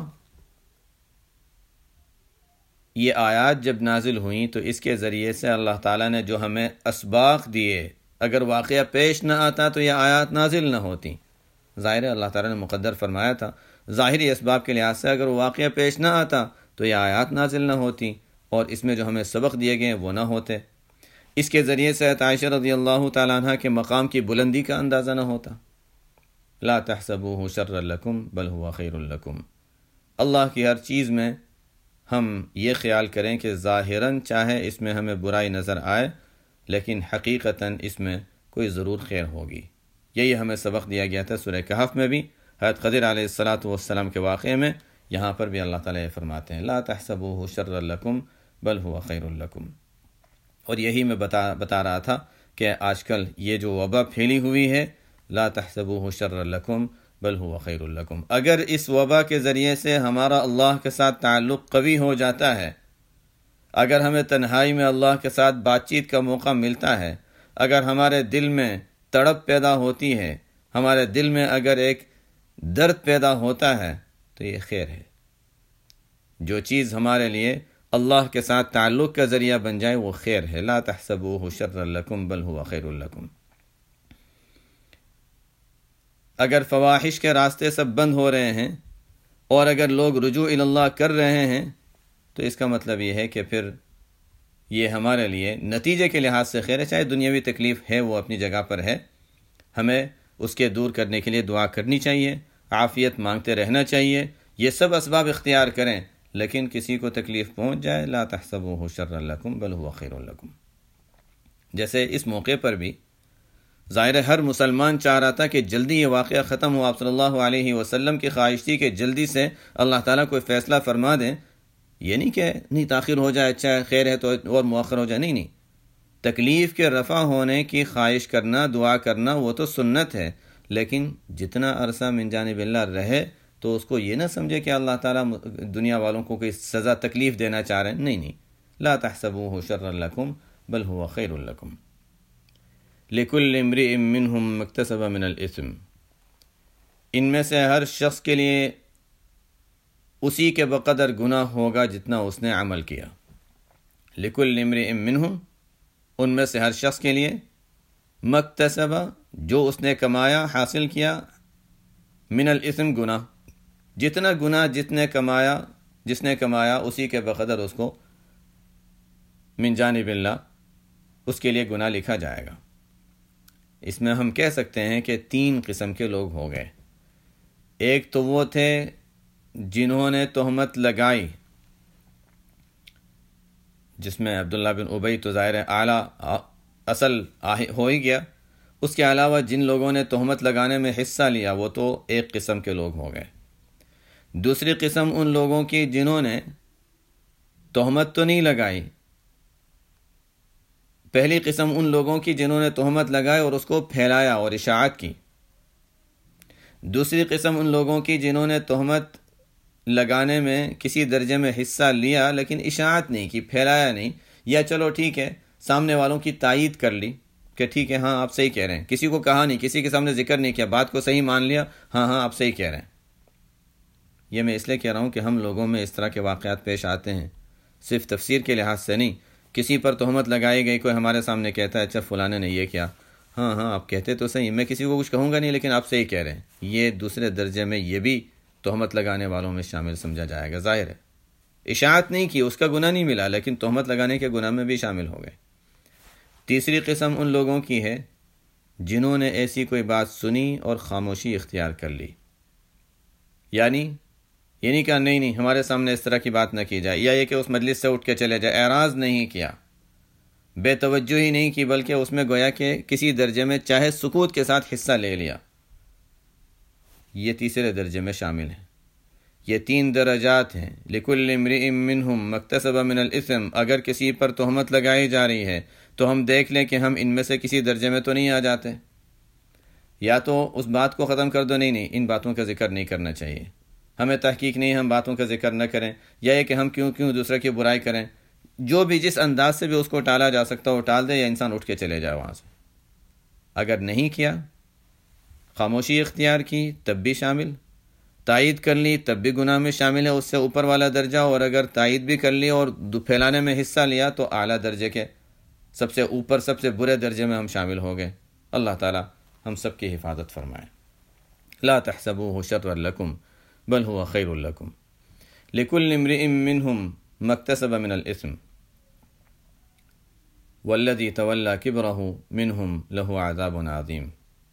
یہ آیات جب نازل ہوئیں تو اس کے ذریعے سے اللہ تعالیٰ نے جو ہمیں اسباق دیے، اگر واقعہ پیش نہ آتا تو یہ آیات نازل نہ ہوتی۔ ظاہر ہے اللہ تعالیٰ نے مقدر فرمایا تھا، ظاہری اسباب کے لحاظ سے اگر واقعہ پیش نہ آتا تو یہ آیات نازل نہ ہوتی، اور اس میں جو ہمیں سبق دیے گئے وہ نہ ہوتے۔ اس کے ذریعے سے عائشہ رضی اللہ تعالیٰ عنہ کے مقام کی بلندی کا اندازہ نہ ہوتا۔ لا تحسبوه شرا لکم بل هو خیر لکم۔ اللہ کی ہر چیز میں ہم یہ خیال کریں کہ ظاہراً چاہے اس میں ہمیں برائی نظر آئے لیکن حقیقتاً اس میں کوئی ضرور خیر ہوگی۔ یہی ہمیں سبق دیا گیا تھا سورہ کہف میں بھی، حضرت خضر علیہ الصلاۃ والسلام کے واقعے میں، یہاں پر بھی اللہ تعالیٰ یہ فرماتے ہیں لا تحسبوه شرا لکم بل هو خیر لکم۔ اور یہی میں بتا بتا رہا تھا کہ آج کل یہ جو وبا پھیلی ہوئی ہے، لا تحسبوه شرا لکم بل هو خیر لکم، اگر اس وبا کے ذریعے سے ہمارا اللہ کے ساتھ تعلق قوی ہو جاتا ہے، اگر ہمیں تنہائی میں اللہ کے ساتھ بات چیت کا موقع ملتا ہے، اگر ہمارے دل میں تڑپ پیدا ہوتی ہے، ہمارے دل میں اگر ایک درد پیدا ہوتا ہے تو یہ خیر ہے۔ جو چیز ہمارے لیے اللہ کے ساتھ تعلق کا ذریعہ بن جائے وہ خیر ہے۔ لا تحسبوه شرا لکم بل هو خیر لکم۔ اگر فواحش کے راستے سب بند ہو رہے ہیں اور اگر لوگ رجوع اللہ کر رہے ہیں تو اس کا مطلب یہ ہے کہ پھر یہ ہمارے لیے نتیجے کے لحاظ سے خیر ہے، چاہے دنیاوی تکلیف ہے وہ اپنی جگہ پر ہے، ہمیں اس کے دور کرنے کے لیے دعا کرنی چاہیے، عافیت مانگتے رہنا چاہیے، یہ سب اسباب اختیار کریں، لیکن کسی کو تکلیف پہنچ جائے لا تحسبوه شرا لکم بل هو خیر لکم۔ جیسے اس موقع پر بھی ظاہر ہر مسلمان چاہ رہا تھا کہ جلدی یہ واقعہ ختم ہو، آپ صلی اللہ علیہ وسلم کی خواہش تھی کہ جلدی سے اللہ تعالیٰ کوئی فیصلہ فرما دیں، یہ نہیں کہ نہیں تاخیر ہو جائے، اچھا خیر ہے تو اور مؤخر ہو جائے، نہیں نہیں، تکلیف کے رفع ہونے کی خواہش کرنا، دعا کرنا وہ تو سنت ہے، لیکن جتنا عرصہ من جانب اللہ رہے تو اس کو یہ نہ سمجھے کہ اللہ تعالیٰ دنیا والوں کو کوئی سزا تکلیف دینا چاہ رہے ہیں، نہیں نہیں، لا تحسبوه شرا لکم بل هو خیر لکم۔ لِكُلِّ امْرِئٍ مِّنْهُمْ مَا اكْتَسَبَ مِنَ الْإِثْمِ، ان میں سے ہر شخص کے لیے اسی کے بقدر گناہ ہوگا جتنا اس نے عمل کیا۔ لکل امرئ منہم، ان میں سے ہر شخص کے لیے، مکتسب، جو اس نے کمایا، حاصل کیا، من الاثم، گناہ، جتنا گناہ جتنے کمایا جس نے کمایا اسی کے بقدر اس کو من جانب اللہ اس کے لیے گناہ لکھا جائے گا۔ اس میں ہم کہہ سکتے ہیں کہ تین قسم کے لوگ ہو گئے۔ ایک تو وہ تھے جنہوں نے تہمت لگائی، جس میں عبداللہ بن ابی تو ظاہر اعلیٰ اصل ہو ہی گیا۔ اس کے علاوہ جن لوگوں نے تہمت لگانے میں حصہ لیا وہ تو ایک قسم کے لوگ ہو گئے۔ دوسری قسم ان لوگوں کی جنہوں نے تہمت تو نہیں لگائی، پہلی قسم ان لوگوں کی جنہوں نے تہمت لگائی اور اس کو پھیلایا اور اشاعت کی۔ دوسری قسم ان لوگوں کی جنہوں نے تہمت لگانے میں کسی درجے میں حصہ لیا لیکن اشاعت نہیں کی، پھیلایا نہیں، یا چلو ٹھیک ہے سامنے والوں کی تائید کر لی کہ ٹھیک ہے ہاں آپ صحیح کہہ رہے ہیں، کسی کو کہا نہیں، کسی کے سامنے ذکر نہیں کیا، بات کو صحیح مان لیا، ہاں ہاں آپ صحیح کہہ رہے ہیں۔ یہ میں اس لیے کہہ رہا ہوں کہ ہم لوگوں میں اس طرح کے واقعات پیش آتے ہیں، صرف تفسیر کے لحاظ سے نہیں۔ کسی پر تہمت لگائی گئی، کوئی ہمارے سامنے کہتا ہے اچھا فلانے نے یہ کیا، ہاں ہاں آپ کہتے تو صحیح، میں کسی کو کچھ کہوں گا نہیں لیکن آپ صحیح کہہ رہے ہیں، یہ دوسرے درجے میں یہ بھی تہمت لگانے والوں میں شامل سمجھا جائے گا۔ ظاہر ہے اشاعت نہیں کی، اس کا گناہ نہیں ملا، لیکن تہمت لگانے کے گناہ میں بھی شامل ہو گئے۔ تیسری قسم ان لوگوں کی ہے جنہوں نے ایسی کوئی بات سنی اور خاموشی اختیار کر لی، یعنی یہ نہیں کہا نہیں نہیں ہمارے سامنے اس طرح کی بات نہ کی جائے، یا یہ کہ اس مجلس سے اٹھ کے چلے جائے، اعراض نہیں کیا، بے توجہی نہیں کی، بلکہ اس میں گویا کہ کسی درجے میں چاہے سکوت کے ساتھ حصہ لے لیا، یہ تیسرے درجے میں شامل ہیں۔ یہ تین درجات ہیں۔ لکل امرئ منہم مکتسب من الاثم، اگر کسی پر تہمت لگائی جا رہی ہے تو ہم دیکھ لیں کہ ہم ان میں سے کسی درجے میں تو نہیں آ جاتے، یا تو اس بات کو ختم کر دو، نہیں نہیں ان باتوں کا ذکر نہیں کرنا چاہیے، ہمیں تحقیق نہیں، ہم باتوں کا ذکر نہ کریں، یا یہ کہ ہم کیوں کیوں دوسرے کی برائی کریں، جو بھی جس انداز سے بھی اس کو ٹالا جا سکتا وہ ٹال دے، یا انسان اٹھ کے چلے جائے وہاں سے۔ اگر نہیں کیا، خاموشی اختیار کی، تب بھی شامل، تائید کر لی تب بھی گناہ میں شامل ہے، اس سے اوپر والا درجہ، اور اگر تائید بھی کر لی اور پھیلانے میں حصہ لیا تو اعلیٰ درجے کے سب سے اوپر سب سے برے درجے میں ہم شامل ہو گئے۔ اللہ تعالی ہم سب کی حفاظت فرمائے۔ لا تحسبوه شرا لکم بل هو خیر لکم لکل امرئ منہم مکتسب من الاثم والذی تولی کبرہ منہم لہ عذاب عظیم۔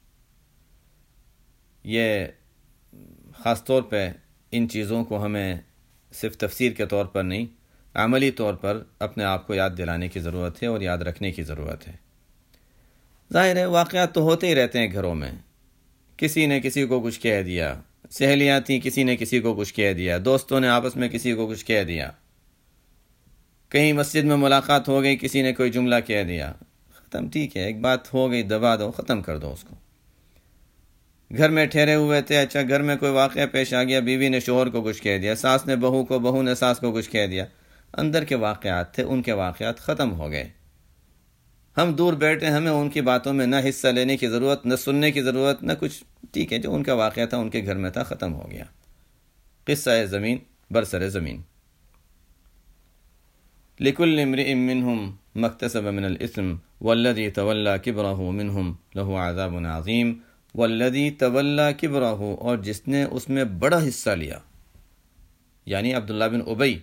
یہ خاص طور پہ ان چیزوں کو ہمیں صرف تفسیر کے طور پر نہیں، عملی طور پر اپنے آپ کو یاد دلانے کی ضرورت ہے اور یاد رکھنے کی ضرورت ہے۔ ظاہر ہے واقعات تو ہوتے ہی رہتے ہیں گھروں میں، کسی نے کسی کو کچھ کہہ دیا، سہیلیاں تھیں کسی نے کسی کو کچھ کہہ دیا، دوستوں نے آپس میں کسی کو کچھ کہہ دیا، کہیں مسجد میں ملاقات ہو گئی کسی نے کوئی جملہ کہہ دیا، ختم، ٹھیک ہے ایک بات ہو گئی دبا دو، ختم کر دو اس کو۔ گھر میں ٹھہرے ہوئے تھے، اچھا گھر میں کوئی واقعہ پیش آ گیا، بیوی نے شوہر کو کچھ کہہ دیا، ساس نے بہو کو، بہو نے ساس کو کچھ کہہ دیا، اندر کے واقعات تھے، ان کے واقعات ختم ہو گئے، ہم دور بیٹھے، ہمیں ان کی باتوں میں نہ حصہ لینے کی ضرورت، نہ سننے کی ضرورت، نہ کچھ، ٹھیک ہے جو ان کا واقعہ تھا ان کے گھر میں تھا، ختم ہو گیا، قصہ زمین برسر زمین۔ لکل امرئ منہم مکتسب من الاثم والذی تولی کبرہ منہم لہ عذاب عظیم والذی تولی کبرہ، اور جس نے اس میں بڑا حصہ لیا یعنی عبداللہ بن ابی،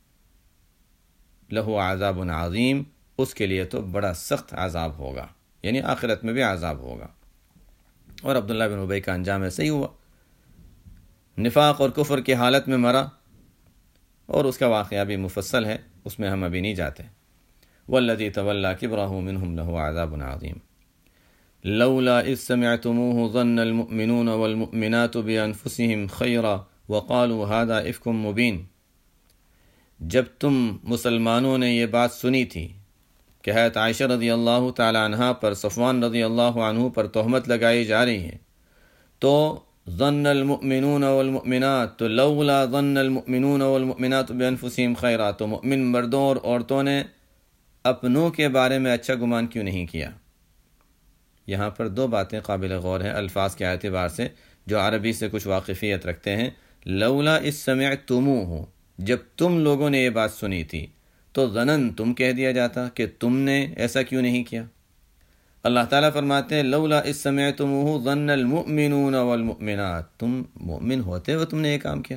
لہ عذاب عظیم، اس کے لیے تو بڑا سخت عذاب ہوگا، یعنی آخرت میں بھی عذاب ہوگا۔ اور عبداللہ بن ابی کا انجام ایسا ہی ہوا، نفاق اور کفر کی حالت میں مرا، اور اس کا واقعہ بھی مفصل ہے، اس میں ہم ابھی نہیں جاتے۔ والذی تولی کبرہ منہم لہ عذاب عظیم لولا اذ سمعتموه ظن المؤمنون والمؤمنات بانفسهم خیرا وقالوا هذا افک مبین۔ جب تم مسلمانوں نے یہ بات سنی تھی کہ حضرت عائشہ رضی اللہ تعالی عنہ پر صفوان رضی اللہ عنہ پر تہمت لگائی جا رہی ہے، تو ظن المؤمنون والمؤمنات، تو لولا ظن المؤمنون والمؤمنات بانفسهم خیرا، تو مؤمن مردوں اور عورتوں نے اپنوں کے بارے میں اچھا گمان کیوں نہیں کیا؟ یہاں پر دو باتیں قابل غور ہیں الفاظ کے اعتبار سے، جو عربی سے کچھ واقفیت رکھتے ہیں لولا اس سمعتموہ، جب تم لوگوں نے یہ بات سنی تھی تو ظنن تم کہہ دیا جاتا کہ تم نے ایسا کیوں نہیں کیا۔ اللہ تعالیٰ فرماتے ہیں لولا اس سمعتموہ ظن المؤمنون والمؤمنات، تم مؤمن ہوتے ہوئے تم نے یہ کام کیا،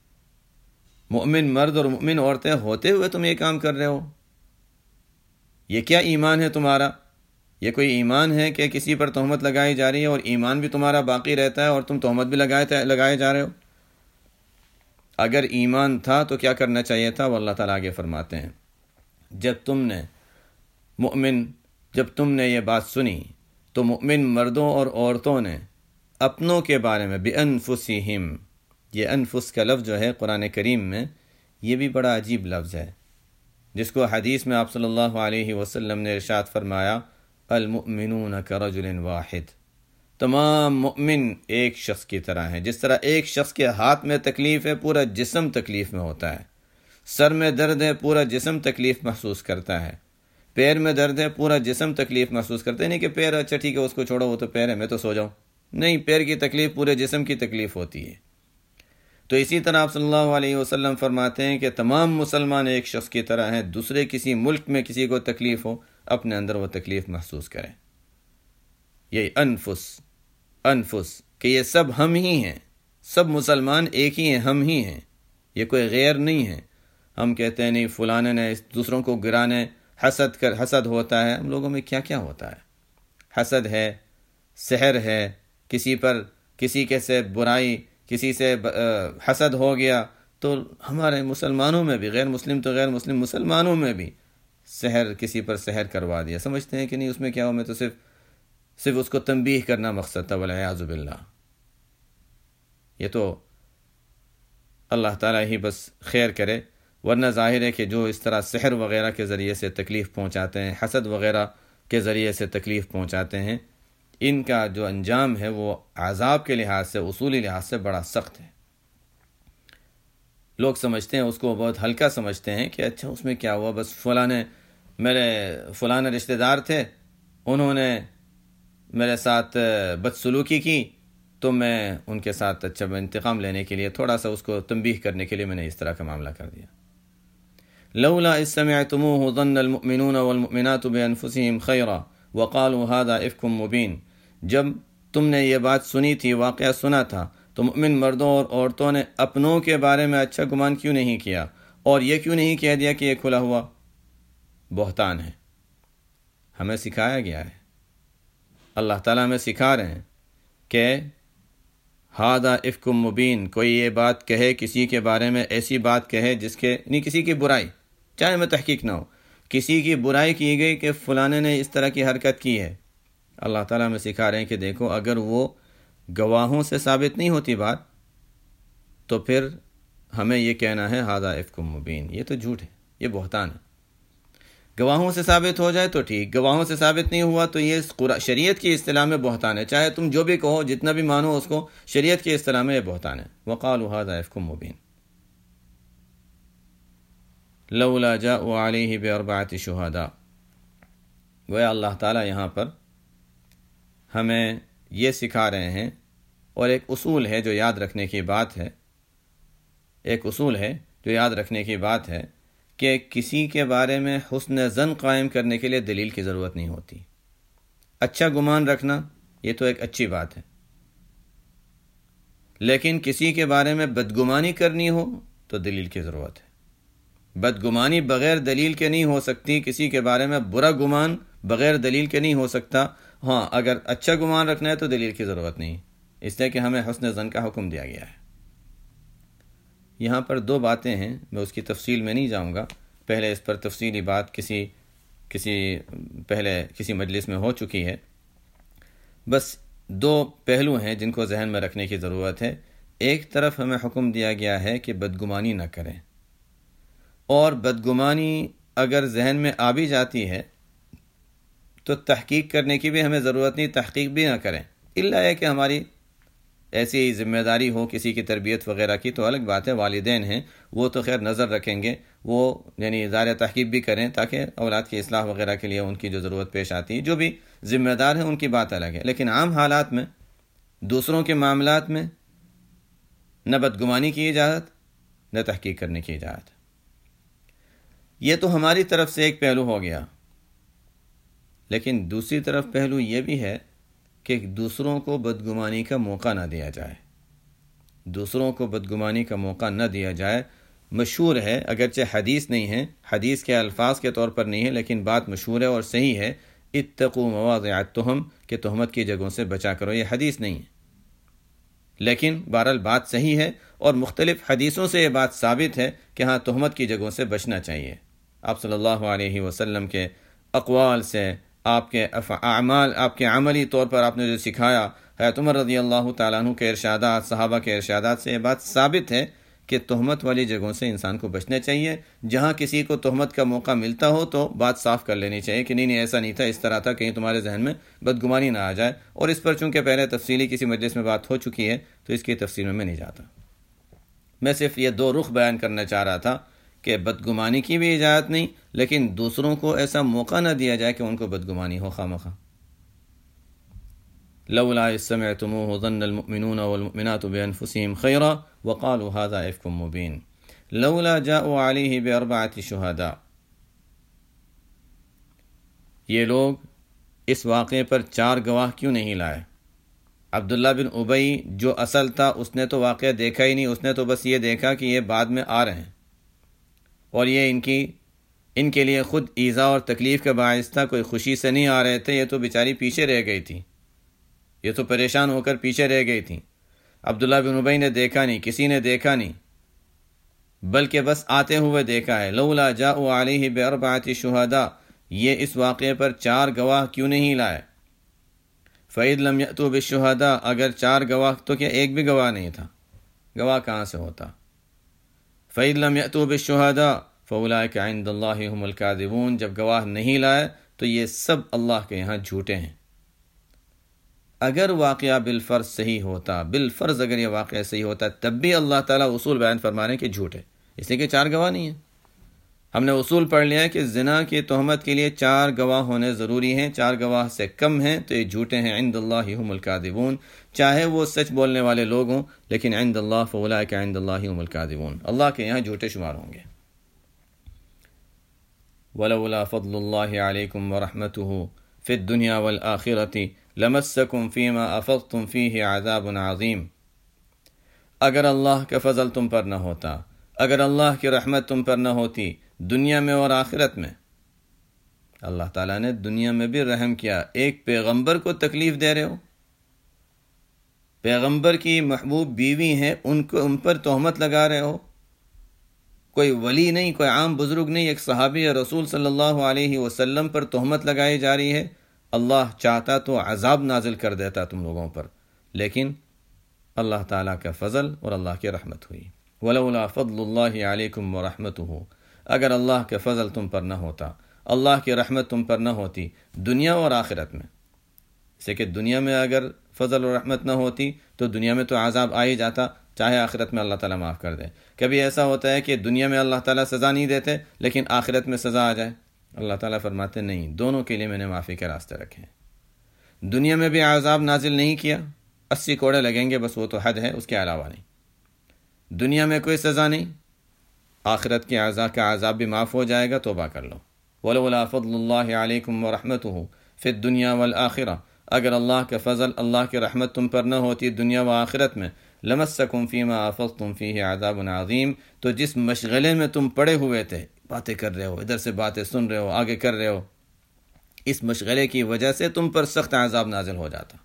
مؤمن مرد اور مؤمن عورتیں ہوتے ہوئے تم یہ کام کر رہے ہو۔ یہ کیا ایمان ہے تمہارا؟ یہ کوئی ایمان ہے کہ کسی پر تہمت لگائی جا رہی ہے اور ایمان بھی تمہارا باقی رہتا ہے اور تم تہمت بھی لگائے لگائے جا رہے ہو؟ اگر ایمان تھا تو کیا کرنا چاہیے تھا؟ وہ اللہ تعالیٰ آگے فرماتے ہیں جب تم نے مؤمن جب تم نے یہ بات سنی تو مؤمن مردوں اور عورتوں نے اپنوں کے بارے میں بِأَنفُسِهِمْ، یہ انفس کا لفظ جو ہے قرآن کریم میں یہ بھی بڑا عجیب لفظ ہے، جس کو حدیث میں آپ صلی اللہ علیہ وسلم نے ارشاد فرمایا المؤمنون کرجل واحد، تمام مؤمن ایک شخص کی طرح ہیں۔ جس طرح ایک شخص کے ہاتھ میں تکلیف ہے پورا جسم تکلیف میں ہوتا ہے، سر میں درد ہے پورا جسم تکلیف محسوس کرتا ہے، پیر میں درد ہے پورا جسم تکلیف محسوس کرتا ہے، نہیں کہ پیر اچھا ٹھیک ہے اس کو چھوڑو وہ تو پیر ہے میں تو سو جاؤں، نہیں، پیر کی تکلیف پورے جسم کی تکلیف ہوتی ہے۔ تو اسی طرح آپ صلی اللہ علیہ وسلم فرماتے ہیں کہ تمام مسلمان ایک شخص کی طرح ہیں، دوسرے کسی ملک میں کسی کو تکلیف ہو اپنے اندر وہ تکلیف محسوس کریں۔ یہ انفس انفس کہ یہ سب ہم ہی ہیں، سب مسلمان ایک ہی ہیں، ہم ہی ہیں، یہ کوئی غیر نہیں ہے۔ ہم کہتے ہیں نہیں فلانے نے دوسروں کو گرانے حسد کر حسد ہوتا ہے، ہم لوگوں میں کیا کیا ہوتا ہے، حسد ہے، سحر ہے، کسی پر کسی کے سے برائی، کسی سے حسد ہو گیا تو ہمارے مسلمانوں میں بھی، غیر مسلم تو غیر مسلم مسلمانوں میں بھی سحر، کسی پر سحر کروا دیا، سمجھتے ہیں کہ نہیں اس میں کیا ہو، میں تو صرف صرف اس کو تنبیہ کرنا مقصد تھا، والعیاذ باللہ۔ یہ تو اللہ تعالیٰ ہی بس خیر کرے، ورنہ ظاہر ہے کہ جو اس طرح سحر وغیرہ کے ذریعے سے تکلیف پہنچاتے ہیں، حسد وغیرہ کے ذریعے سے تکلیف پہنچاتے ہیں، ان کا جو انجام ہے وہ عذاب کے لحاظ سے، اصولی لحاظ سے بڑا سخت ہے۔ لوگ سمجھتے ہیں اس کو بہت ہلکا سمجھتے ہیں کہ اچھا اس میں کیا ہوا، بس فلانے میرے فلانے رشتہ دار تھے، انہوں نے میرے ساتھ بدسلوکی کی تو میں ان کے ساتھ اچھا انتقام لینے کے لیے تھوڑا سا اس کو تنبیہ کرنے کے لیے میں نے اس طرح کا معاملہ کر دیا۔ لولا اذ سمعتموه ظن المؤمنون والمؤمنات بانفسهم خیرا وقالوا هذا افک مبین، جب تم نے یہ بات سنی تھی، واقعہ سنا تھا، تو مؤمن مردوں اور عورتوں نے اپنوں کے بارے میں اچھا گمان کیوں نہیں کیا اور یہ کیوں نہیں کہہ دیا کہ یہ کھلا ہوا بہتان ہے۔ ہمیں سکھایا گیا ہے، اللہ تعالیٰ ہمیں سکھا رہے ہیں کہ ہادہ افک مبین، کوئی یہ بات کہے کسی کے بارے میں، ایسی بات کہے جس کے نہیں، کسی کی برائی، چاہے میں تحقیق نہ ہو، کسی کی برائی کی گئی کہ فلانے نے اس طرح کی حرکت کی ہے، اللہ تعالیٰ ہمیں سکھا رہے ہیں کہ دیکھو اگر وہ گواہوں سے ثابت نہیں ہوتی بات تو پھر ہمیں یہ کہنا ہے ہادہ افک مبین، یہ تو جھوٹ ہے، یہ بہتان ہے۔ گواہوں سے ثابت ہو جائے تو ٹھیک، گواہوں سے ثابت نہیں ہوا تو یہ شریعت کی اصطلاح میں بہتان ہے، چاہے تم جو بھی کہو، جتنا بھی مانو اس کو، شریعت کی اصطلاح میں یہ بہتان ہے۔ وقالوا هذا افک مبین لولا جاءوا علیہ باربعۃ شہداء، گویا اللہ تعالیٰ یہاں پر ہمیں یہ سکھا رہے ہیں، اور ایک اصول ہے جو یاد رکھنے کی بات ہے، ایک اصول ہے جو یاد رکھنے کی بات ہے کہ کسی کے بارے میں حسن ظن قائم کرنے کے لیے دلیل کی ضرورت نہیں ہوتی۔ اچھا گمان رکھنا یہ تو ایک اچھی بات ہے، لیکن کسی کے بارے میں بدگمانی کرنی ہو تو دلیل کی ضرورت ہے۔ بدگمانی بغیر دلیل کے نہیں ہو سکتی، کسی کے بارے میں برا گمان بغیر دلیل کے نہیں ہو سکتا۔ ہاں اگر اچھا گمان رکھنا ہے تو دلیل کی ضرورت نہیں، اس لیے کہ ہمیں حسن ظن کا حکم دیا گیا ہے۔ یہاں پر دو باتیں ہیں، میں اس کی تفصیل میں نہیں جاؤں گا، پہلے اس پر تفصیلی بات کسی کسی پہلے کسی مجلس میں ہو چکی ہے۔ بس دو پہلو ہیں جن کو ذہن میں رکھنے کی ضرورت ہے۔ ایک طرف ہمیں حکم دیا گیا ہے کہ بدگمانی نہ کریں، اور بدگمانی اگر ذہن میں آ بھی جاتی ہے تو تحقیق کرنے کی بھی ہمیں ضرورت نہیں، تحقیق بھی نہ کریں، الا ہے کہ ہماری ایسی ذمہ داری ہو کسی کی تربیت وغیرہ کی تو الگ بات ہے، والدین ہیں وہ تو خیر نظر رکھیں گے، وہ یعنی ظاہر تحقیق بھی کریں تاکہ اولاد کی اصلاح وغیرہ کے لیے ان کی جو ضرورت پیش آتی ہے، جو بھی ذمہ دار ہیں ان کی بات الگ ہے۔ لیکن عام حالات میں، دوسروں کے معاملات میں نہ بدگمانی کی اجازت نہ تحقیق کرنے کی اجازت۔ یہ تو ہماری طرف سے ایک پہلو ہو گیا، لیکن دوسری طرف پہلو یہ بھی ہے کہ دوسروں کو بدگمانی کا موقع نہ دیا جائے، دوسروں کو بدگمانی کا موقع نہ دیا جائے۔ مشہور ہے، اگرچہ حدیث نہیں ہے، حدیث کے الفاظ کے طور پر نہیں ہے، لیکن بات مشہور ہے اور صحیح ہے، اتقوا مواضع التہم، کہ تہمت کی جگہوں سے بچا کرو۔ یہ حدیث نہیں ہے، لیکن بہرحال بات صحیح ہے، اور مختلف حدیثوں سے یہ بات ثابت ہے کہ ہاں تہمت کی جگہوں سے بچنا چاہیے۔ آپ صلی اللہ علیہ وسلم کے اقوال سے، آپ کے اعمال، آپ کے عملی طور پر آپ نے جو سکھایا، حضرت عمر رضی اللہ تعالیٰ عنہ کے ارشادات، صحابہ کے ارشادات سے یہ بات ثابت ہے کہ تہمت والی جگہوں سے انسان کو بچنا چاہیے۔ جہاں کسی کو تہمت کا موقع ملتا ہو تو بات صاف کر لینی چاہیے کہ نہیں نہیں ایسا نہیں تھا، اس طرح تھا، کہیں تمہارے ذہن میں بدگمانی نہ آ جائے۔ اور اس پر چونکہ پہلے تفصیلی کسی مجلس میں بات ہو چکی ہے تو اس کی تفصیل میں میں نہیں جاتا۔ میں صرف یہ دو رخ بیان کرنا چاہ رہا تھا کہ بدگمانی کی بھی اجازت نہیں، لیکن دوسروں کو ایسا موقع نہ دیا جائے کہ ان کو بدگمانی ہو خواہ مخواہ۔ لولا إذ سمعتموه ظن المؤمنون والمؤمنات بأنفسهم خيرا وقالوا هذا إفك مبين لولا جاءوا عليه بأربعة شهداء۔ یہ لوگ اس واقعے پر چار گواہ کیوں نہیں لائے؟ عبداللہ بن ابی جو اصل تھا اس نے تو واقعہ دیکھا ہی نہیں، اس نے تو بس یہ دیکھا کہ یہ بعد میں آ رہے ہیں اور یہ ان کی ان کے لیے خود ایذا اور تکلیف کا باعث تھا، کوئی خوشی سے نہیں آ رہے تھے، یہ تو بیچاری پیچھے رہ گئی تھی، یہ تو پریشان ہو کر پیچھے رہ گئی تھی۔ عبداللہ بن ابی نے دیکھا نہیں، کسی نے دیکھا نہیں، بلکہ بس آتے ہوئے دیکھا ہے۔ لولا جاءوا علیہ باربعۃ شہداء، یہ اس واقعے پر چار گواہ کیوں نہیں لائے؟ فَإِذْ لَمْ يَأْتُوا بِالشُّهَدَاء، اگر چار گواہ تو کیا ایک بھی گواہ نہیں تھا؟ گواہ کہاں سے ہوتا؟ فَإِذْ لَمْ يَأْتُوا بِالشُّهَدَاء فَأُولَٰئِكَ عِندَ اللَّهِ هُمُ الْكَاذِبُونَ، جب گواہ نہیں لائے تو یہ سب اللہ کے یہاں جھوٹے ہیں۔ اگر واقعہ بالفرض صحیح ہوتا، بالفرض اگر یہ واقعہ صحیح ہوتا، تب بھی اللہ تعالیٰ اصول بیان فرما رہے ہیں کہ جھوٹ ہے، اس لیے کہ چار گواہ نہیں ہیں۔ ہم نے اصول پڑھ لیا ہے کہ زنا کی تہمت کے لیے چار گواہ ہونے ضروری ہیں، چار گواہ سے کم ہیں تو یہ جھوٹے ہیں۔ عند اللہ هم الکاذبون، چاہے وہ سچ بولنے والے لوگ ہوں، لیکن عند اللہ فاولئک عند اللہ هم الکاذبون، اللہ کے یہاں جھوٹے شمار ہوں گے۔ ولولا فضل اللہ علیکم ورحمتہ فی الدنیا والآخرۃ لمسکم فیما افضتم فیہ عذاب عظیم، اگر اللہ کا فضل تم پر نہ ہوتا، اگر اللہ کی رحمت تم پر نہ ہوتی دنیا میں اور آخرت میں، اللہ تعالیٰ نے دنیا میں بھی رحم کیا، ایک پیغمبر کو تکلیف دے رہے ہو، پیغمبر کی محبوب بیوی ہیں، ان کو ان پر تہمت لگا رہے ہو، کوئی ولی نہیں، کوئی عام بزرگ نہیں، ایک صحابی رسول صلی اللہ علیہ وسلم پر تہمت لگائی جا رہی ہے۔ اللہ چاہتا تو عذاب نازل کر دیتا تم لوگوں پر، لیکن اللہ تعالیٰ کا فضل اور اللہ کی رحمت ہوئی۔ ولولا فضل اللہ علیکم ورحمتہ، اگر اللہ کا فضل تم پر نہ ہوتا، اللہ کی رحمت تم پر نہ ہوتی دنیا اور آخرت میں، جیسے کہ دنیا میں اگر فضل اور رحمت نہ ہوتی تو دنیا میں تو عذاب آ ہی جاتا، چاہے آخرت میں اللہ تعالیٰ معاف کر دے۔ کبھی ایسا ہوتا ہے کہ دنیا میں اللہ تعالیٰ سزا نہیں دیتے لیکن آخرت میں سزا آ جائے، اللہ تعالیٰ فرماتے نہیں، دونوں کے لیے میں نے معافی کے راستے رکھے ہیں۔ دنیا میں بھی عذاب نازل نہیں کیا، اسی کوڑے لگیں گے بس، وہ تو حد ہے، اس کے علاوہ نہیں۔ دنیا میں کوئی سزا نہیں، آخرت کے عذاب کا عذاب بھی معاف ہو جائے گا، توبہ کر لو۔ ولولا فضل اللہ علیکم ورحمتہ فی الدنیا والآخرہ، اگر اللہ کا فضل، اللہ کی رحمت تم پر نہ ہوتی دنیا و آخرت میں، لمسکم فیما افضتم فیہ عذاب عظیم، تو جس مشغلے میں تم پڑے ہوئے تھے، باتیں کر رہے ہو، ادھر سے باتیں سن رہے ہو، آگے کر رہے ہو، اس مشغلے کی وجہ سے تم پر سخت عذاب نازل ہو جاتا۔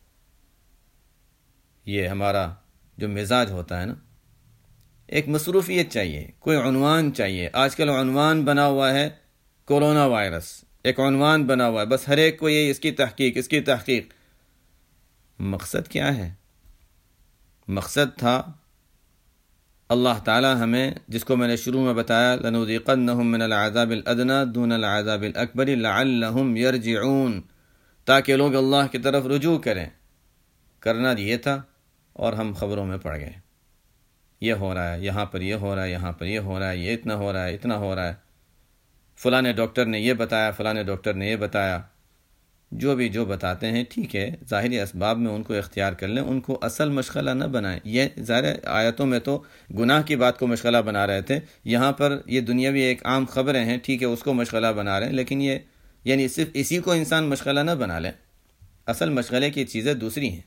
یہ ہمارا جو مزاج ہوتا ہے نا، ایک مصروفیت چاہیے، کوئی عنوان چاہیے۔ آج کل عنوان بنا ہوا ہے کورونا وائرس، ایک عنوان بنا ہوا ہے، بس ہر ایک کو یہ اس کی تحقیق، اس کی تحقیق۔ مقصد کیا ہے؟ مقصد تھا اللہ تعالیٰ ہمیں، جس کو میں نے شروع میں بتایا، لَنُذِيقَنَّهُم مِّنَ الْعَذَابِ الْأَدْنَىٰ دُونَ الْعَذَابِ الْأَكْبَرِ لَعَلَّهُمْ يَرْجِعُونَ، تاکہ لوگ اللہ کی طرف رجوع کریں۔ کرنا یہ تھا اور ہم خبروں میں پڑ گئے، یہ ہو رہا ہے، یہاں پر یہ ہو رہا ہے، یہاں پر یہ ہو رہا ہے، یہ اتنا ہو رہا ہے، اتنا ہو رہا ہے، فلاں ڈاکٹر نے یہ بتایا، فلاں ڈاکٹر نے یہ بتایا۔ جو بھی جو بتاتے ہیں ٹھیک ہے، ظاہری اسباب میں ان کو اختیار کر لیں، ان کو اصل مشغلہ نہ بنائیں۔ یہ ظاہر آیتوں میں تو گناہ کی بات کو مشغلہ بنا رہے تھے، یہاں پر یہ دنیاوی ایک عام خبریں ہیں، ٹھیک ہے اس کو مشغلہ بنا رہے ہیں، لیکن یہ یعنی صرف اسی کو انسان مشغلہ نہ بنا لیں، اصل مشغلے کی چیزیں دوسری ہیں۔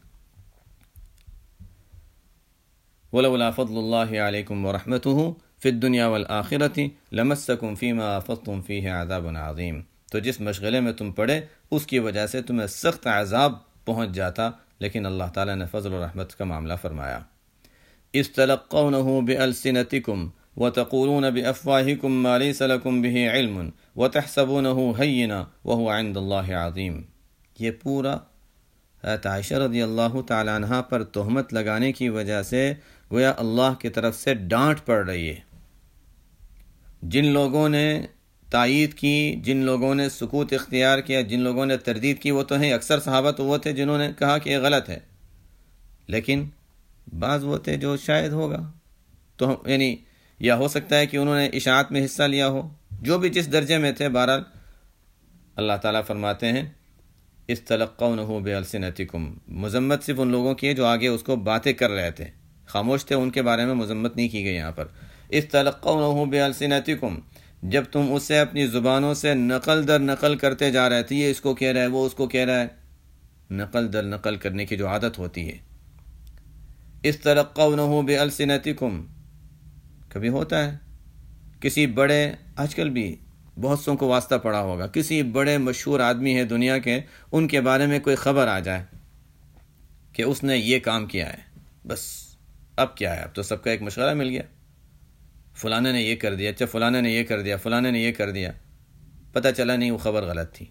وَلَوْلَا فَضْلُ اللَّهِ عَلَيْكُمْ وَرَحْمَتُهُ فِي الدُّنْيَا وَالْآخِرَةِ لَمَسَّكُمْ فِي مَا أَفَضْتُمْ فِيهِ عَذَابٌ عَظِيمٌ، تو جس مشغلے میں تم پڑے اس کی وجہ سے تمہیں سخت عذاب پہنچ جاتا، لیکن اللہ تعالیٰ نے فضل و رحمت کا معاملہ فرمایا۔ اِذْ تَلَقَّوْنَهُ بِأَلْسِنَتِكُمْ وَتَقُولُونَ بِأَفْوَاهِكُمْ مَا لَيْسَ لَكُمْ بِهِ عِلْمٌ وَتَحْسَبُونَهُ هَيِّنًا وَهُوَ عِندَ اللَّهِ عَظِيمٌ۔ یہ پورا حضرت عائشہ رضی اللہ تعالی عنہ پر تہمت لگانے کی وجہ سے گویا اللہ کی طرف سے ڈانٹ پڑ رہی ہے۔ جن لوگوں نے تائید کی، جن لوگوں نے سکوت اختیار کیا، جن لوگوں نے تردید کی، وہ تو ہیں اکثر صحابہ تو وہ تھے جنہوں نے کہا کہ یہ غلط ہے، لیکن بعض وہ تھے جو شاید ہوگا تو یعنی یا ہو سکتا ہے کہ انہوں نے اشاعت میں حصہ لیا ہو، جو بھی جس درجے میں تھے، بہرحال اللہ تعالیٰ فرماتے ہیں استلقونہ بألسنتکم، مذمت صرف ان لوگوں کی ہے جو آگے اس کو باتیں کر رہے تھے، خاموش تھے، ان کے بارے میں مذمت نہیں کی گئی یہاں پر۔ استلقونہ بألسنتکم، جب تم اسے اپنی زبانوں سے نقل در نقل کرتے جا رہے تھے، یہ اس کو کہہ رہا ہے، وہ اس کو کہہ رہا ہے، نقل در نقل کرنے کی جو عادت ہوتی ہے۔ استلقونہ بألسنتکم، کبھی ہوتا ہے کسی بڑے، آج کل بھی بہت سوں کو واسطہ پڑا ہوگا، کسی بڑے مشہور آدمی ہے دنیا کے، ان کے بارے میں کوئی خبر آ جائے کہ اس نے یہ کام کیا ہے، بس اب کیا ہے، اب تو سب کا ایک مشورہ مل گیا، فلانے نے یہ کر دیا، اچھا فلانے نے یہ کر دیا، فلانے نے یہ کر دیا، پتہ چلا نہیں وہ خبر غلط تھی۔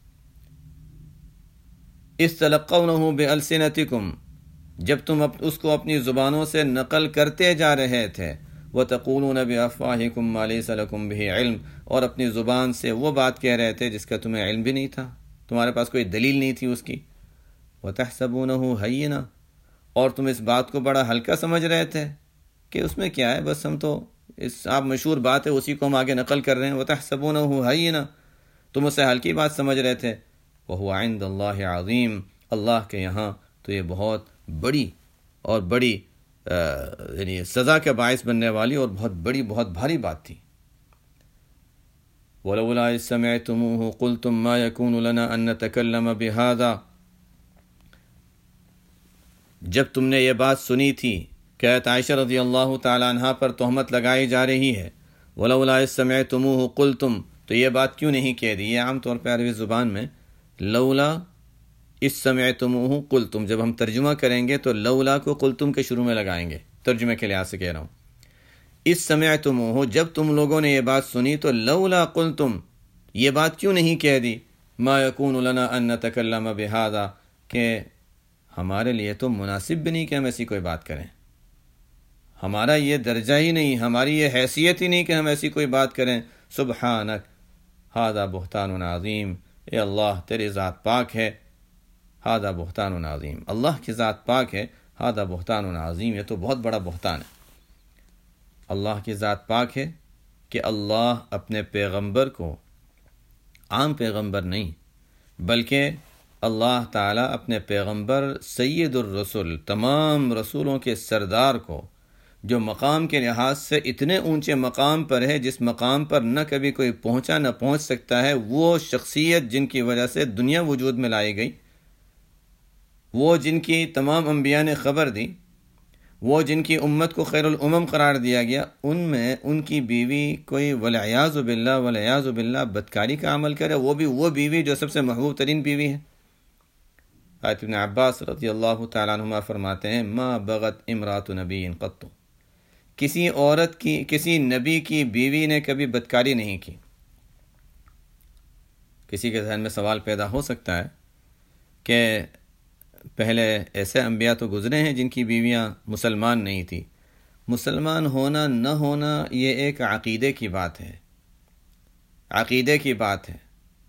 استلقونہ بألسنتکم، جب تم اس کو اپنی زبانوں سے نقل کرتے جا رہے تھے، وَتَقُولُونَ بِأَفْوَاهِكُمْ مَا لَيْسَ لَكُمْ بِهِ عِلْمٌ، اور اپنی زبان سے وہ بات کہہ رہے تھے جس کا تمہیں علم بھی نہیں تھا، تمہارے پاس کوئی دلیل نہیں تھی اس کی۔ وَتَحْسَبُونَهُ هَيِّنًا، اور تم اس بات کو بڑا ہلکا سمجھ رہے تھے کہ اس میں کیا ہے، بس ہم تو اس آپ مشہور بات ہے اسی کو ہم آگے نقل کر رہے ہیں۔ وَتَحْسَبُونَهُ هَيِّنًا، تم اسے ہلکی بات سمجھ رہے تھے۔ وَهُوَ عِندَ اللَّهِ عَظِيمٌ، اللہ کے یہاں تو یہ بہت بڑی اور بڑی یعنی سزا کا باعث بننے والی اور بہت بڑی بہت بھاری بات تھی۔ وَلَوْلَا إِذْ سَمِعْتُمُوهُ قُلْتُمْ مَا يَكُونُ لَنَا أَن نَّتَكَلَّمَ بِهَذَا، جب تم نے یہ بات سنی تھی کہ حضرت عائشہ رضی اللہ تعالی عنہ پر تہمت لگائی جا رہی ہے، وَلَوْلَا إِذْ سَمِعْتُمُوهُ قُلْتُمْ، تو یہ بات کیوں نہیں کہہ دی؟ یہ عام طور پہ عربی زبان میں لولا اِذْ سَمِعْتُمُوهُ قُلْتُمْ، جب ہم ترجمہ کریں گے تو لولا کو قلتم کے شروع میں لگائیں گے، ترجمے کے لحاظ سے کہہ رہا ہوں۔ اِذْ سَمِعْتُمُوهُ، جب تم لوگوں نے یہ بات سنی تو لولا قلتم، یہ بات کیوں نہیں کہہ دی، ما يكون لنا ان نتكلم بهذا، کہ ہمارے لیے تو مناسب بھی نہیں کہ ہم ایسی کوئی بات کریں، ہمارا یہ درجہ ہی نہیں، ہماری یہ حیثیت ہی نہیں کہ ہم ایسی کوئی بات کریں۔ سبحانک ھذا بہتان عظیم، اے اللہ تیری ذات پاک ہے، ھذا بہتان عظیم، اللہ کی ذات پاک ہے، ھذا بہتان عظیم، یہ تو بہت بڑا بہتان ہے۔ اللہ کی ذات پاک ہے کہ اللہ اپنے پیغمبر کو، عام پیغمبر نہیں بلکہ اللہ تعالیٰ اپنے پیغمبر سید الرسل، تمام رسولوں کے سردار کو، جو مقام کے لحاظ سے اتنے اونچے مقام پر ہے جس مقام پر نہ کبھی کوئی پہنچا نہ پہنچ سکتا ہے، وہ شخصیت جن کی وجہ سے دنیا وجود میں لائی گئی، وہ جن کی تمام انبیاء نے خبر دی، وہ جن کی امت کو خیر الامم قرار دیا گیا، ان میں ان کی بیوی کوئی والعیاذ باللہ والعیاذ باللہ بدکاری کا عمل کرے، وہ بھی وہ بیوی جو سب سے محبوب ترین بیوی ہے۔ حضرت ابن عباس رضی اللہ تعالیٰ عنہما فرماتے ہیں ما بغت امرات نبی قط، کسی عورت کی، کسی نبی کی بیوی نے کبھی بدکاری نہیں کی۔ کسی کے ذہن میں سوال پیدا ہو سکتا ہے کہ پہلے ایسے انبیاء تو گزرے ہیں جن کی بیویاں مسلمان نہیں تھی، مسلمان ہونا نہ ہونا یہ ایک عقیدے کی بات ہے، عقیدے کی بات ہے۔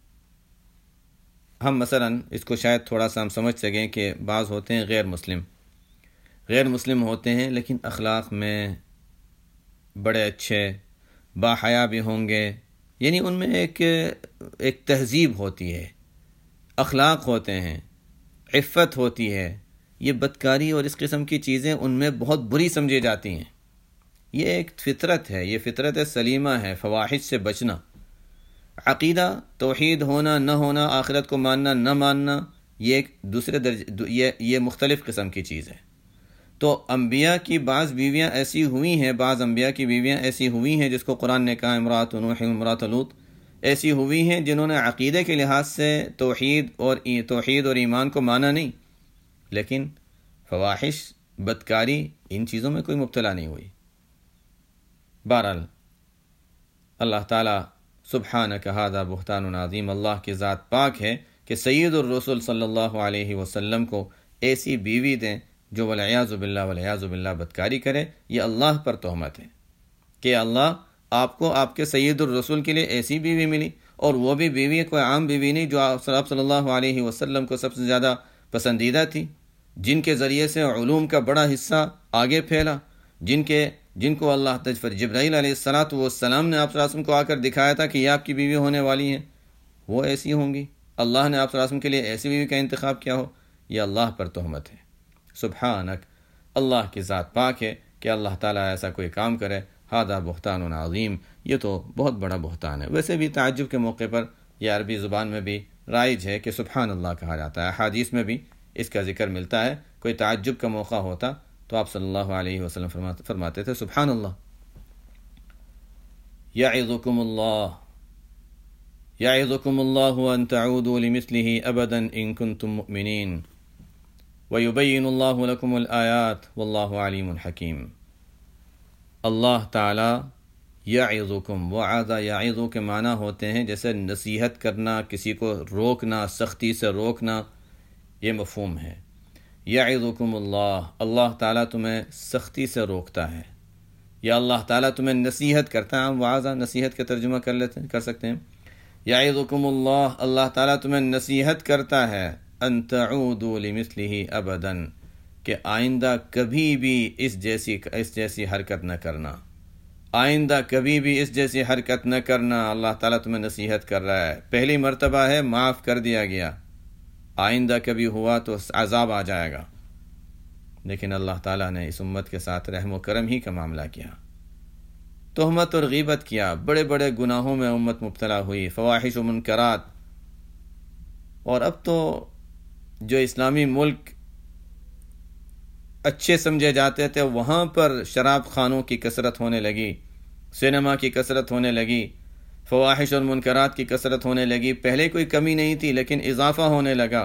ہم مثلا اس کو شاید تھوڑا سا ہم سمجھ سکیں کہ بعض ہوتے ہیں غیر مسلم، غیر مسلم ہوتے ہیں لیکن اخلاق میں بڑے اچھے، باحیا بھی ہوں گے، یعنی ان میں ایک ایک تہذیب ہوتی ہے، اخلاق ہوتے ہیں، عفت ہوتی ہے، یہ بدکاری اور اس قسم کی چیزیں ان میں بہت بری سمجھی جاتی ہیں۔ یہ ایک فطرت ہے، یہ فطرت سلیمہ ہے، فواحش سے بچنا۔ عقیدہ، توحید ہونا نہ ہونا، آخرت کو ماننا نہ ماننا، یہ ایک دوسرے درجے یہ یہ مختلف قسم کی چیز ہے۔ تو انبیاء کی بعض بیویاں ایسی ہوئی ہیں، بعض انبیاء کی بیویاں ایسی ہوئی ہیں جس کو قرآن نے کہا امرأۃ نوح امرأۃ لوط، ایسی ہوئی ہیں جنہوں نے عقیدے کے لحاظ سے توحید اور توحید اور ایمان کو مانا نہیں، لیکن فواحش، بدکاری، ان چیزوں میں کوئی مبتلا نہیں ہوئی۔ بہرحال اللہ تعالیٰ سبحانک ھذا بہتان عظیم، اللہ کی ذات پاک ہے کہ سید الرسول صلی اللہ علیہ وسلم کو ایسی بیوی دیں جو والعیاذ باللہ والعیاذ باللہ بدکاری کرے۔ یہ اللہ پر تہمت ہے کہ اللہ آپ کو آپ کے سید الرسول کے لیے ایسی بیوی ملی، اور وہ بھی بیوی کوئی عام بیوی نہیں، جو آپ صلی اللہ علیہ وسلم کو سب سے زیادہ پسندیدہ تھی، جن کے ذریعے سے علوم کا بڑا حصہ آگے پھیلا، جن کے جن کو اللہ تجفر جبرائیل علیہ الصلاۃ والسلام نے آپ صلی اللہ علیہ وسلم کو آ کر دکھایا تھا کہ یہ آپ کی بیوی ہونے والی ہیں، وہ ایسی ہوں گی۔ اللہ نے آپ صلی اللہ علیہ وسلم کے لیے ایسی بیوی کا انتخاب کیا ہو، یہ اللہ پر تہمت ہے۔ سبحانک، اللہ کی ذات پاک ہے کہ اللہ تعالیٰ ایسا کوئی کام کرے۔ ھذا بہتان عظیم، یہ تو بہت بڑا بہتان ہے۔ ویسے بھی تعجب کے موقع پر یہ عربی زبان میں بھی رائج ہے کہ سبحان اللہ کہا جاتا ہے، احادیث میں بھی اس کا ذکر ملتا ہے۔ کوئی تعجب کا موقع ہوتا تو آپ صلی اللہ علیہ وسلم فرماتے تھے سبحان اللہ۔ یعظکم اللہ یعظکم اللہ ان تعودوا لمثلہ ابدا ان کنتم مؤمنین وَيُبَيِّنُ اللَّهُ لَكُمُ الْآيَاتِ وَاللَّهُ عَلِيمٌ حَكِيمٌ۔ اللہ تعالیٰ یعظکم، وعظ یعظ کے معنی ہوتے ہیں جیسے نصیحت کرنا، کسی کو روکنا، سختی سے روکنا، یہ مفہوم ہے۔ یعظکم اللہ، اللہ تعالیٰ تمہیں سختی سے روکتا ہے، یا اللہ تعالیٰ تمہیں نصیحت کرتا ہے۔ ہم وعظ نصیحت کا ترجمہ کر لیتے ہیں کر سکتے ہیں۔ یعظکم اللہ، اللہ تعالیٰ تمہیں نصیحت کرتا ہے، ان تعودوا لمثلہ ابدا، کہ آئندہ کبھی بھی اس جیسی اس جیسی حرکت نہ کرنا، آئندہ کبھی بھی اس جیسی حرکت نہ کرنا۔ اللہ تعالیٰ تمہیں نصیحت کر رہا ہے، پہلی مرتبہ ہے معاف کر دیا گیا، آئندہ کبھی ہوا تو عذاب آ جائے گا، لیکن اللہ تعالیٰ نے اس امت کے ساتھ رحم و کرم ہی کا معاملہ کیا۔ تہمت اور غیبت کیا، بڑے بڑے گناہوں میں امت مبتلا ہوئی، فواحش و منکرات۔ اور اب تو جو اسلامی ملک اچھے سمجھے جاتے تھے وہاں پر شراب خانوں کی کثرت ہونے لگی، سینما کی کثرت ہونے لگی، فواحش اور منکرات کی کثرت ہونے لگی۔ پہلے کوئی کمی نہیں تھی لیکن اضافہ ہونے لگا۔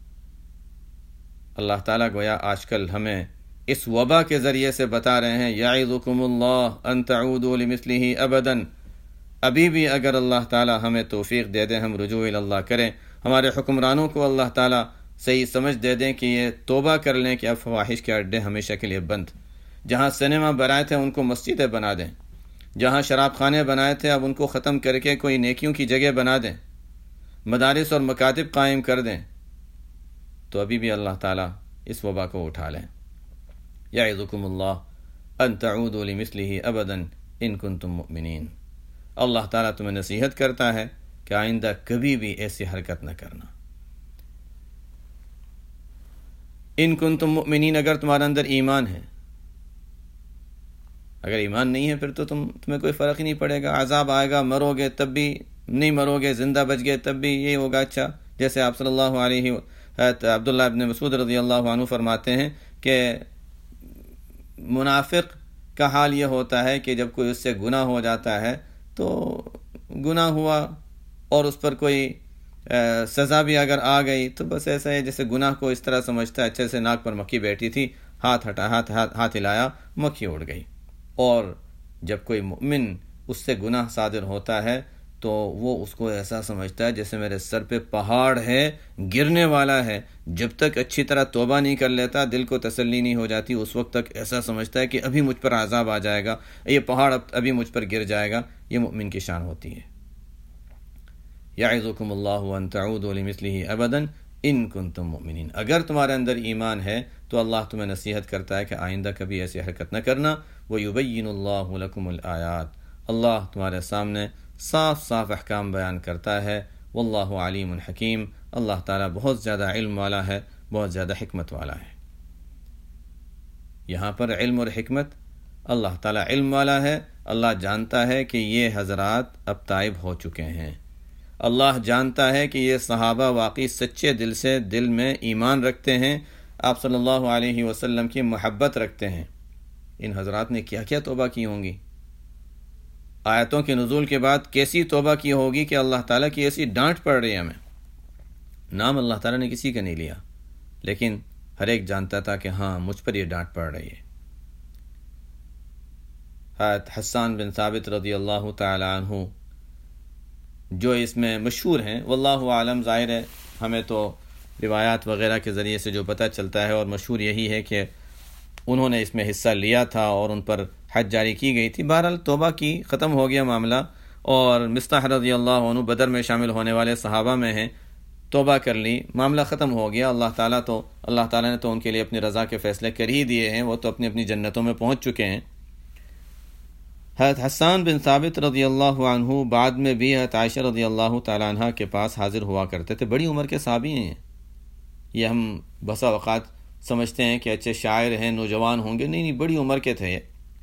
اللہ تعالیٰ گویا آج کل ہمیں اس وبا کے ذریعے سے بتا رہے ہیں یعظکم اللہ ان تعودوا لمثلہ ابدا۔ ابھی بھی اگر اللہ تعالیٰ ہمیں توفیق دے دیں، ہم رجوع اللہ کریں، ہمارے حکمرانوں کو اللہ تعالیٰ صحیح سمجھ دے دیں کہ یہ توبہ کر لیں کہ اب فواحش کے اڈے ہمیشہ کے لیے بند، جہاں سینما بنائے تھے ان کو مسجدیں بنا دیں، جہاں شراب خانے بنائے تھے اب ان کو ختم کر کے کوئی نیکیوں کی جگہ بنا دیں، مدارس اور مکاتب قائم کر دیں، تو ابھی بھی اللہ تعالیٰ اس وبا کو اٹھا لیں۔ یعظکم اللہ ان تعودوا لمثلہ ابدا ان کنتم مؤمنین۔ اللہ تعالیٰ تمہیں نصیحت کرتا ہے کہ آئندہ کبھی بھی ایسی حرکت نہ کرنا۔ ان کنتم مؤمنین، اگر تمہارے اندر ایمان ہے، اگر ایمان نہیں ہے پھر تو تم تمہیں کوئی فرق ہی نہیں پڑے گا، عذاب آئے گا، مرو گے تب بھی نہیں مرو گے، زندہ بچ گئے تب بھی یہ ہوگا اچھا۔ جیسے آپ صلی اللہ علیہ عبداللہ ابن مسعود رضی اللہ عنہ فرماتے ہیں کہ منافق کا حال یہ ہوتا ہے کہ جب کوئی اس سے گناہ ہو جاتا ہے تو گناہ ہوا اور اس پر کوئی سزا بھی اگر آ گئی تو بس ایسا ہے جیسے گناہ کو اس طرح سمجھتا ہے اچھے سے ناک پر مکھی بیٹھی تھی، ہاتھ ہٹا ہاتھ ہاتھ ہلایا، مکھی اڑ گئی۔ اور جب کوئی مومن اس سے گناہ صادر ہوتا ہے تو وہ اس کو ایسا سمجھتا ہے جیسے میرے سر پہ پہاڑ ہے، گرنے والا ہے۔ جب تک اچھی طرح توبہ نہیں کر لیتا، دل کو تسلی نہیں ہو جاتی، اس وقت تک ایسا سمجھتا ہے کہ ابھی مجھ پر عذاب آ جائے گا، یہ پہاڑ ابھی مجھ پر گر جائے گا۔ یہ مومن کی شان ہوتی ہے۔ یعظکم اللہ ان تعودوا لمثلہ ابدا ان کنتم مؤمنین، اگر تمہارے اندر ایمان ہے تو اللہ تمہیں نصیحت کرتا ہے کہ آئندہ کبھی ایسی حرکت نہ کرنا۔ وَيُبَيِّنُ اللَّهُ لَكُمُ الْآيَاتِ، اللہ تمہارے سامنے صاف صاف احکام بیان کرتا ہے، واللہ علیم حکیم، اللہ تعالیٰ بہت زیادہ علم والا ہے، بہت زیادہ حکمت والا ہے۔ یہاں پر علم اور حکمت، اللہ تعالیٰ علم والا ہے، اللہ جانتا ہے کہ یہ حضرات اب تائب ہو چکے ہیں، اللہ جانتا ہے کہ یہ صحابہ واقعی سچے دل سے دل میں ایمان رکھتے ہیں، آپ صلی اللہ علیہ وسلم کی محبت رکھتے ہیں۔ ان حضرات نے کیا کیا توبہ کی ہوں گی، آیتوں کے نزول کے بعد کیسی توبہ کی ہوگی کہ اللہ تعالیٰ کی ایسی ڈانٹ پڑ رہی ہے ہمیں۔ نام اللہ تعالیٰ نے کسی کا نہیں لیا، لیکن ہر ایک جانتا تھا کہ ہاں مجھ پر یہ ڈانٹ پڑ رہی ہے۔ حضرت حسان بن ثابت رضی اللہ تعالی عنہ جو اس میں مشہور ہیں، واللہ عالم، ظاہر ہے ہمیں تو روایات وغیرہ کے ذریعے سے جو پتہ چلتا ہے، اور مشہور یہی ہے کہ انہوں نے اس میں حصہ لیا تھا اور ان پر حد جاری کی گئی تھی۔ بہرحال توبہ کی، ختم ہو گیا معاملہ، اور مصطح رضی اللہ عنہ بدر میں شامل ہونے والے صحابہ میں ہیں، توبہ کر لی، معاملہ ختم ہو گیا۔ اللہ تعالیٰ تو اللہ تعالیٰ نے تو ان کے لیے اپنی رضا کے فیصلے کر ہی دیے ہیں، وہ تو اپنی اپنی جنتوں میں پہنچ چکے ہیں۔ حضرت حسان بن ثابت رضی اللہ عنہ بعد میں بھی حضرت عائشہ رضی اللہ تعالیٰ عنہ کے پاس حاضر ہوا کرتے تھے۔ بڑی عمر کے صحابی ہیں، یہ ہم بسا اوقات سمجھتے ہیں کہ اچھے شاعر ہیں، نوجوان ہوں گے، نہیں نہیں، بڑی عمر کے تھے۔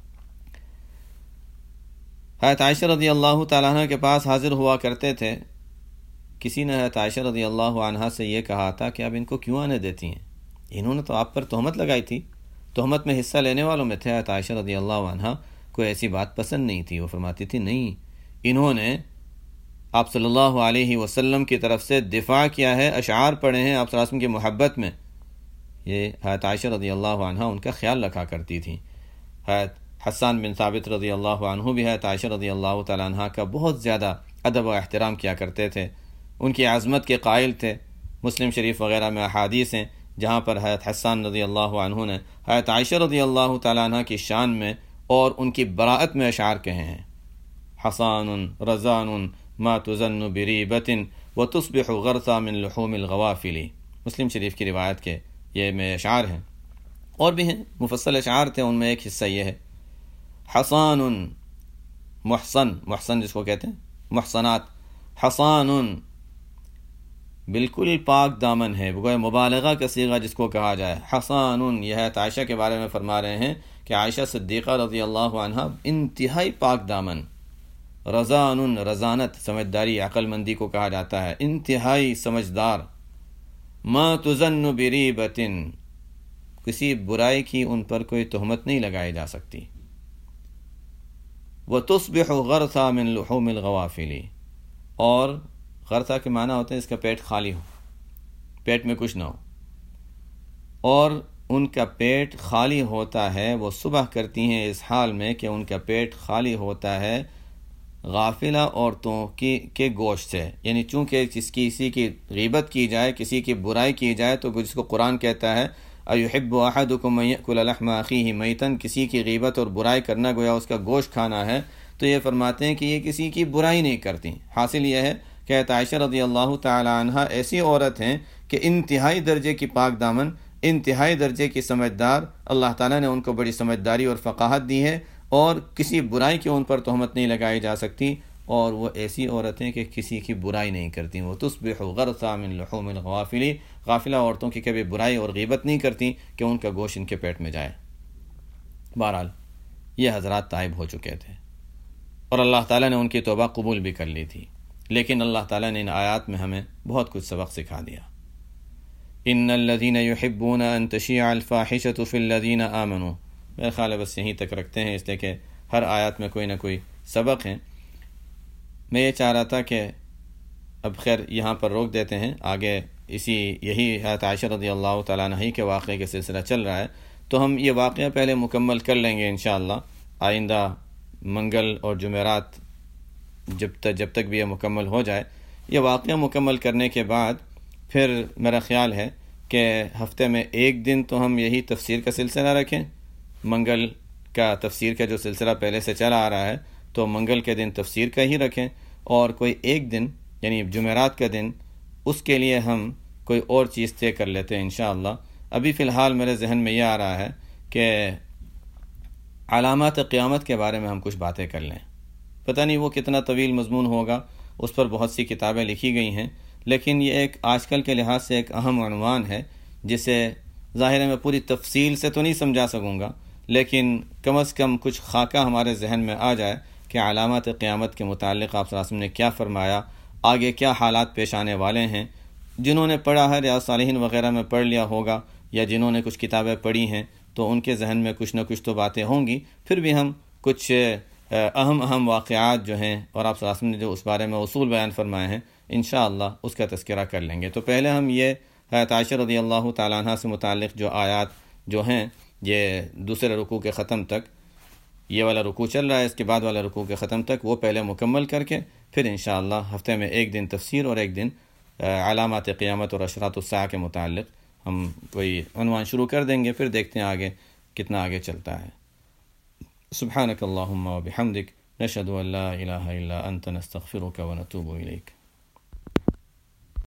حضرت عائشہ رضی اللہ تعالیٰ عنہ کے پاس حاضر ہوا کرتے تھے۔ کسی نے حضرت عائشہ رضی اللہ عنہ سے یہ کہا تھا کہ آپ ان کو کیوں آنے دیتی ہیں، انہوں نے تو آپ پر تہمت لگائی تھی، تہمت میں حصہ لینے والوں میں تھے۔ حضرت عائشہ رضی اللہ عنہ کو ایسی بات پسند نہیں تھی، وہ فرماتی تھی نہیں، انہوں نے آپ صلی اللہ علیہ وسلم کی طرف سے دفاع کیا ہے، اشعار پڑھے ہیں آپ صلی اللہ علیہ وسلم کی محبت میں۔ یہ حضرت عائشہ رضی اللہ عنہ ان کا خیال رکھا کرتی تھیں۔ حضرت حسان بن ثابت رضی اللہ عنہ بھی حضرت عائشہ رضی اللہ تعالیٰ عنہ کا بہت زیادہ ادب و احترام کیا کرتے تھے، ان کی عظمت کے قائل تھے۔ مسلم شریف وغیرہ میں احادیث ہیں جہاں پر حضرت حسان رضی اللہ عنہ نے حضرت عائشہ رضی اللہ تعالیٰ عنہ کی شان میں اور ان کی براءت میں اشعار کہے ہیں۔ حسان رضان ما تظن بریبت وتصبح غرثا من لحوم الغوافل، مسلم شریف کی روایت کے یہ میں اشعار ہیں، اور بھی ہیں مفصل اشعار تھے، ان میں ایک حصہ یہ ہے، حسان محسن، محسن جس کو کہتے ہیں محسنات، حسان بالکل پاک دامن ہے، وہ مبالغہ کا صیغہ جس کو کہا جائے، حسان۔ یہ ہے عائشہ کے بارے میں فرما رہے ہیں کہ عائشہ صدیقہ رضی اللہ عنہ انتہائی پاک دامن، رضان، رضانت سمجھداری عقل مندی کو کہا جاتا ہے، انتہائی سمجھدار، ما تظن بریبت، کسی برائی کی ان پر کوئی تہمت نہیں لگائی جا سکتی، وتصبح غرثا من لحوم الغوافل، اور غرثا کے معنی ہوتے ہیں اس کا پیٹ خالی ہو، پیٹ میں کچھ نہ ہو، اور ان کا پیٹ خالی ہوتا ہے، وہ صبح کرتی ہیں اس حال میں کہ ان کا پیٹ خالی ہوتا ہے غافلہ عورتوں کی کے گوشت سے، یعنی چونکہ جس کی کسی کی غیبت کی جائے، کسی کی برائی کی جائے، تو جس کو قرآن کہتا ہے اَيُحِبُّ أَحَدُكُمْ أَن يَأْكُلَ لَحْمَ أَخِيهِ مَيْتًا، کسی کی غیبت اور برائی کرنا گویا اس کا گوشت کھانا ہے، تو یہ فرماتے ہیں کہ یہ کسی کی برائی نہیں کرتی۔ حاصل یہ ہے کہ حضرت عائشہ رضی اللہ تعالی عنہ ایسی عورت ہیں کہ انتہائی درجے کی پاک دامن، انتہائی درجے کی سمجھدار، اللہ تعالیٰ نے ان کو بڑی سمجھداری اور فقاہت دی ہے، اور کسی برائی کی ان پر تہمت نہیں لگائی جا سکتی، اور وہ ایسی عورتیں کہ کسی کی برائی نہیں کرتی، وہ تصبح غرثا من لحوم الغوافل، غافلہ عورتوں کی کبھی برائی اور غیبت نہیں کرتی کہ ان کا گوشت ان کے پیٹ میں جائے۔ بہرحال یہ حضرات تائب ہو چکے تھے، اور اللہ تعالیٰ نے ان کی توبہ قبول بھی کر لی تھی، لیکن اللہ تعالیٰ نے ان آیات میں ہمیں بہت کچھ سبق سکھا دیا۔ ان الذين يحبون ان تشيع الفاحشة في الذين آمنوا، میرے خیال ہے بس یہیں تک رکھتے ہیں، اس لیے کہ ہر آیات میں کوئی نہ کوئی سبق ہے۔ میں یہ چاہ رہا تھا کہ اب خیر یہاں پر روک دیتے ہیں، آگے اسی یہی حضرت عائشہ رضی اللہ تعالیٰ عنہ کے واقعے کے سلسلہ چل رہا ہے، تو ہم یہ واقعہ پہلے مکمل کر لیں گے انشاءاللہ، آئندہ منگل اور جمعرات جب تک جب تک بھی یہ مکمل ہو جائے، یہ واقعہ مکمل کرنے کے بعد پھر میرا خیال ہے کہ ہفتے میں ایک دن تو ہم یہی تفسیر کا سلسلہ رکھیں، منگل کا تفسیر کا جو سلسلہ پہلے سے چلا آ رہا ہے تو منگل کے دن تفسیر کا ہی رکھیں، اور کوئی ایک دن یعنی جمعرات کا دن اس کے لیے ہم کوئی اور چیز طے کر لیتے ہیں انشاءاللہ۔ ابھی فی الحال میرے ذہن میں یہ آ رہا ہے کہ علامات قیامت کے بارے میں ہم کچھ باتیں کر لیں، پتہ نہیں وہ کتنا طویل مضمون ہوگا، اس پر بہت سی کتابیں لکھی گئی ہیں، لیکن یہ ایک آج کل کے لحاظ سے ایک اہم عنوان ہے جسے ظاہر ہے میں پوری تفصیل سے تو نہیں سمجھا سکوں گا، لیکن کم از کم کچھ خاکہ ہمارے ذہن میں آ جائے کہ علامات قیامت کے متعلق آپ صلی اللہ علیہ وسلم نے کیا فرمایا، آگے کیا حالات پیش آنے والے ہیں۔ جنہوں نے پڑھا ہے ریاض الصالحین وغیرہ میں پڑھ لیا ہوگا، یا جنہوں نے کچھ کتابیں پڑھی ہیں تو ان کے ذہن میں کچھ نہ کچھ تو باتیں ہوں گی، پھر بھی ہم کچھ اہم اہم واقعات جو ہیں اور آپ صلی اللہ علیہ وسلم نے جو اس بارے میں اصول بیان فرمائے ہیں انشاءاللہ اس کا تذکرہ کر لیں گے۔ تو پہلے ہم یہ حضرت عائشہ رضی اللہ تعالیٰ عنہ سے متعلق جو آیات جو ہیں یہ دوسرے رکوع کے ختم تک، یہ والا رکوع چل رہا ہے، اس کے بعد والا رکوع کے ختم تک وہ پہلے مکمل کر کے پھر انشاءاللہ ہفتے میں ایک دن تفسیر اور ایک دن علامات قیامت اور اشراط الساعہ کے متعلق ہم کوئی عنوان شروع کر دیں گے، پھر دیکھتے ہیں آگے کتنا آگے چلتا ہے۔ سبحانک اللہم و بحمدک، نشہد ان لا الہ الا انت، نستغفرک و نتوب الیک۔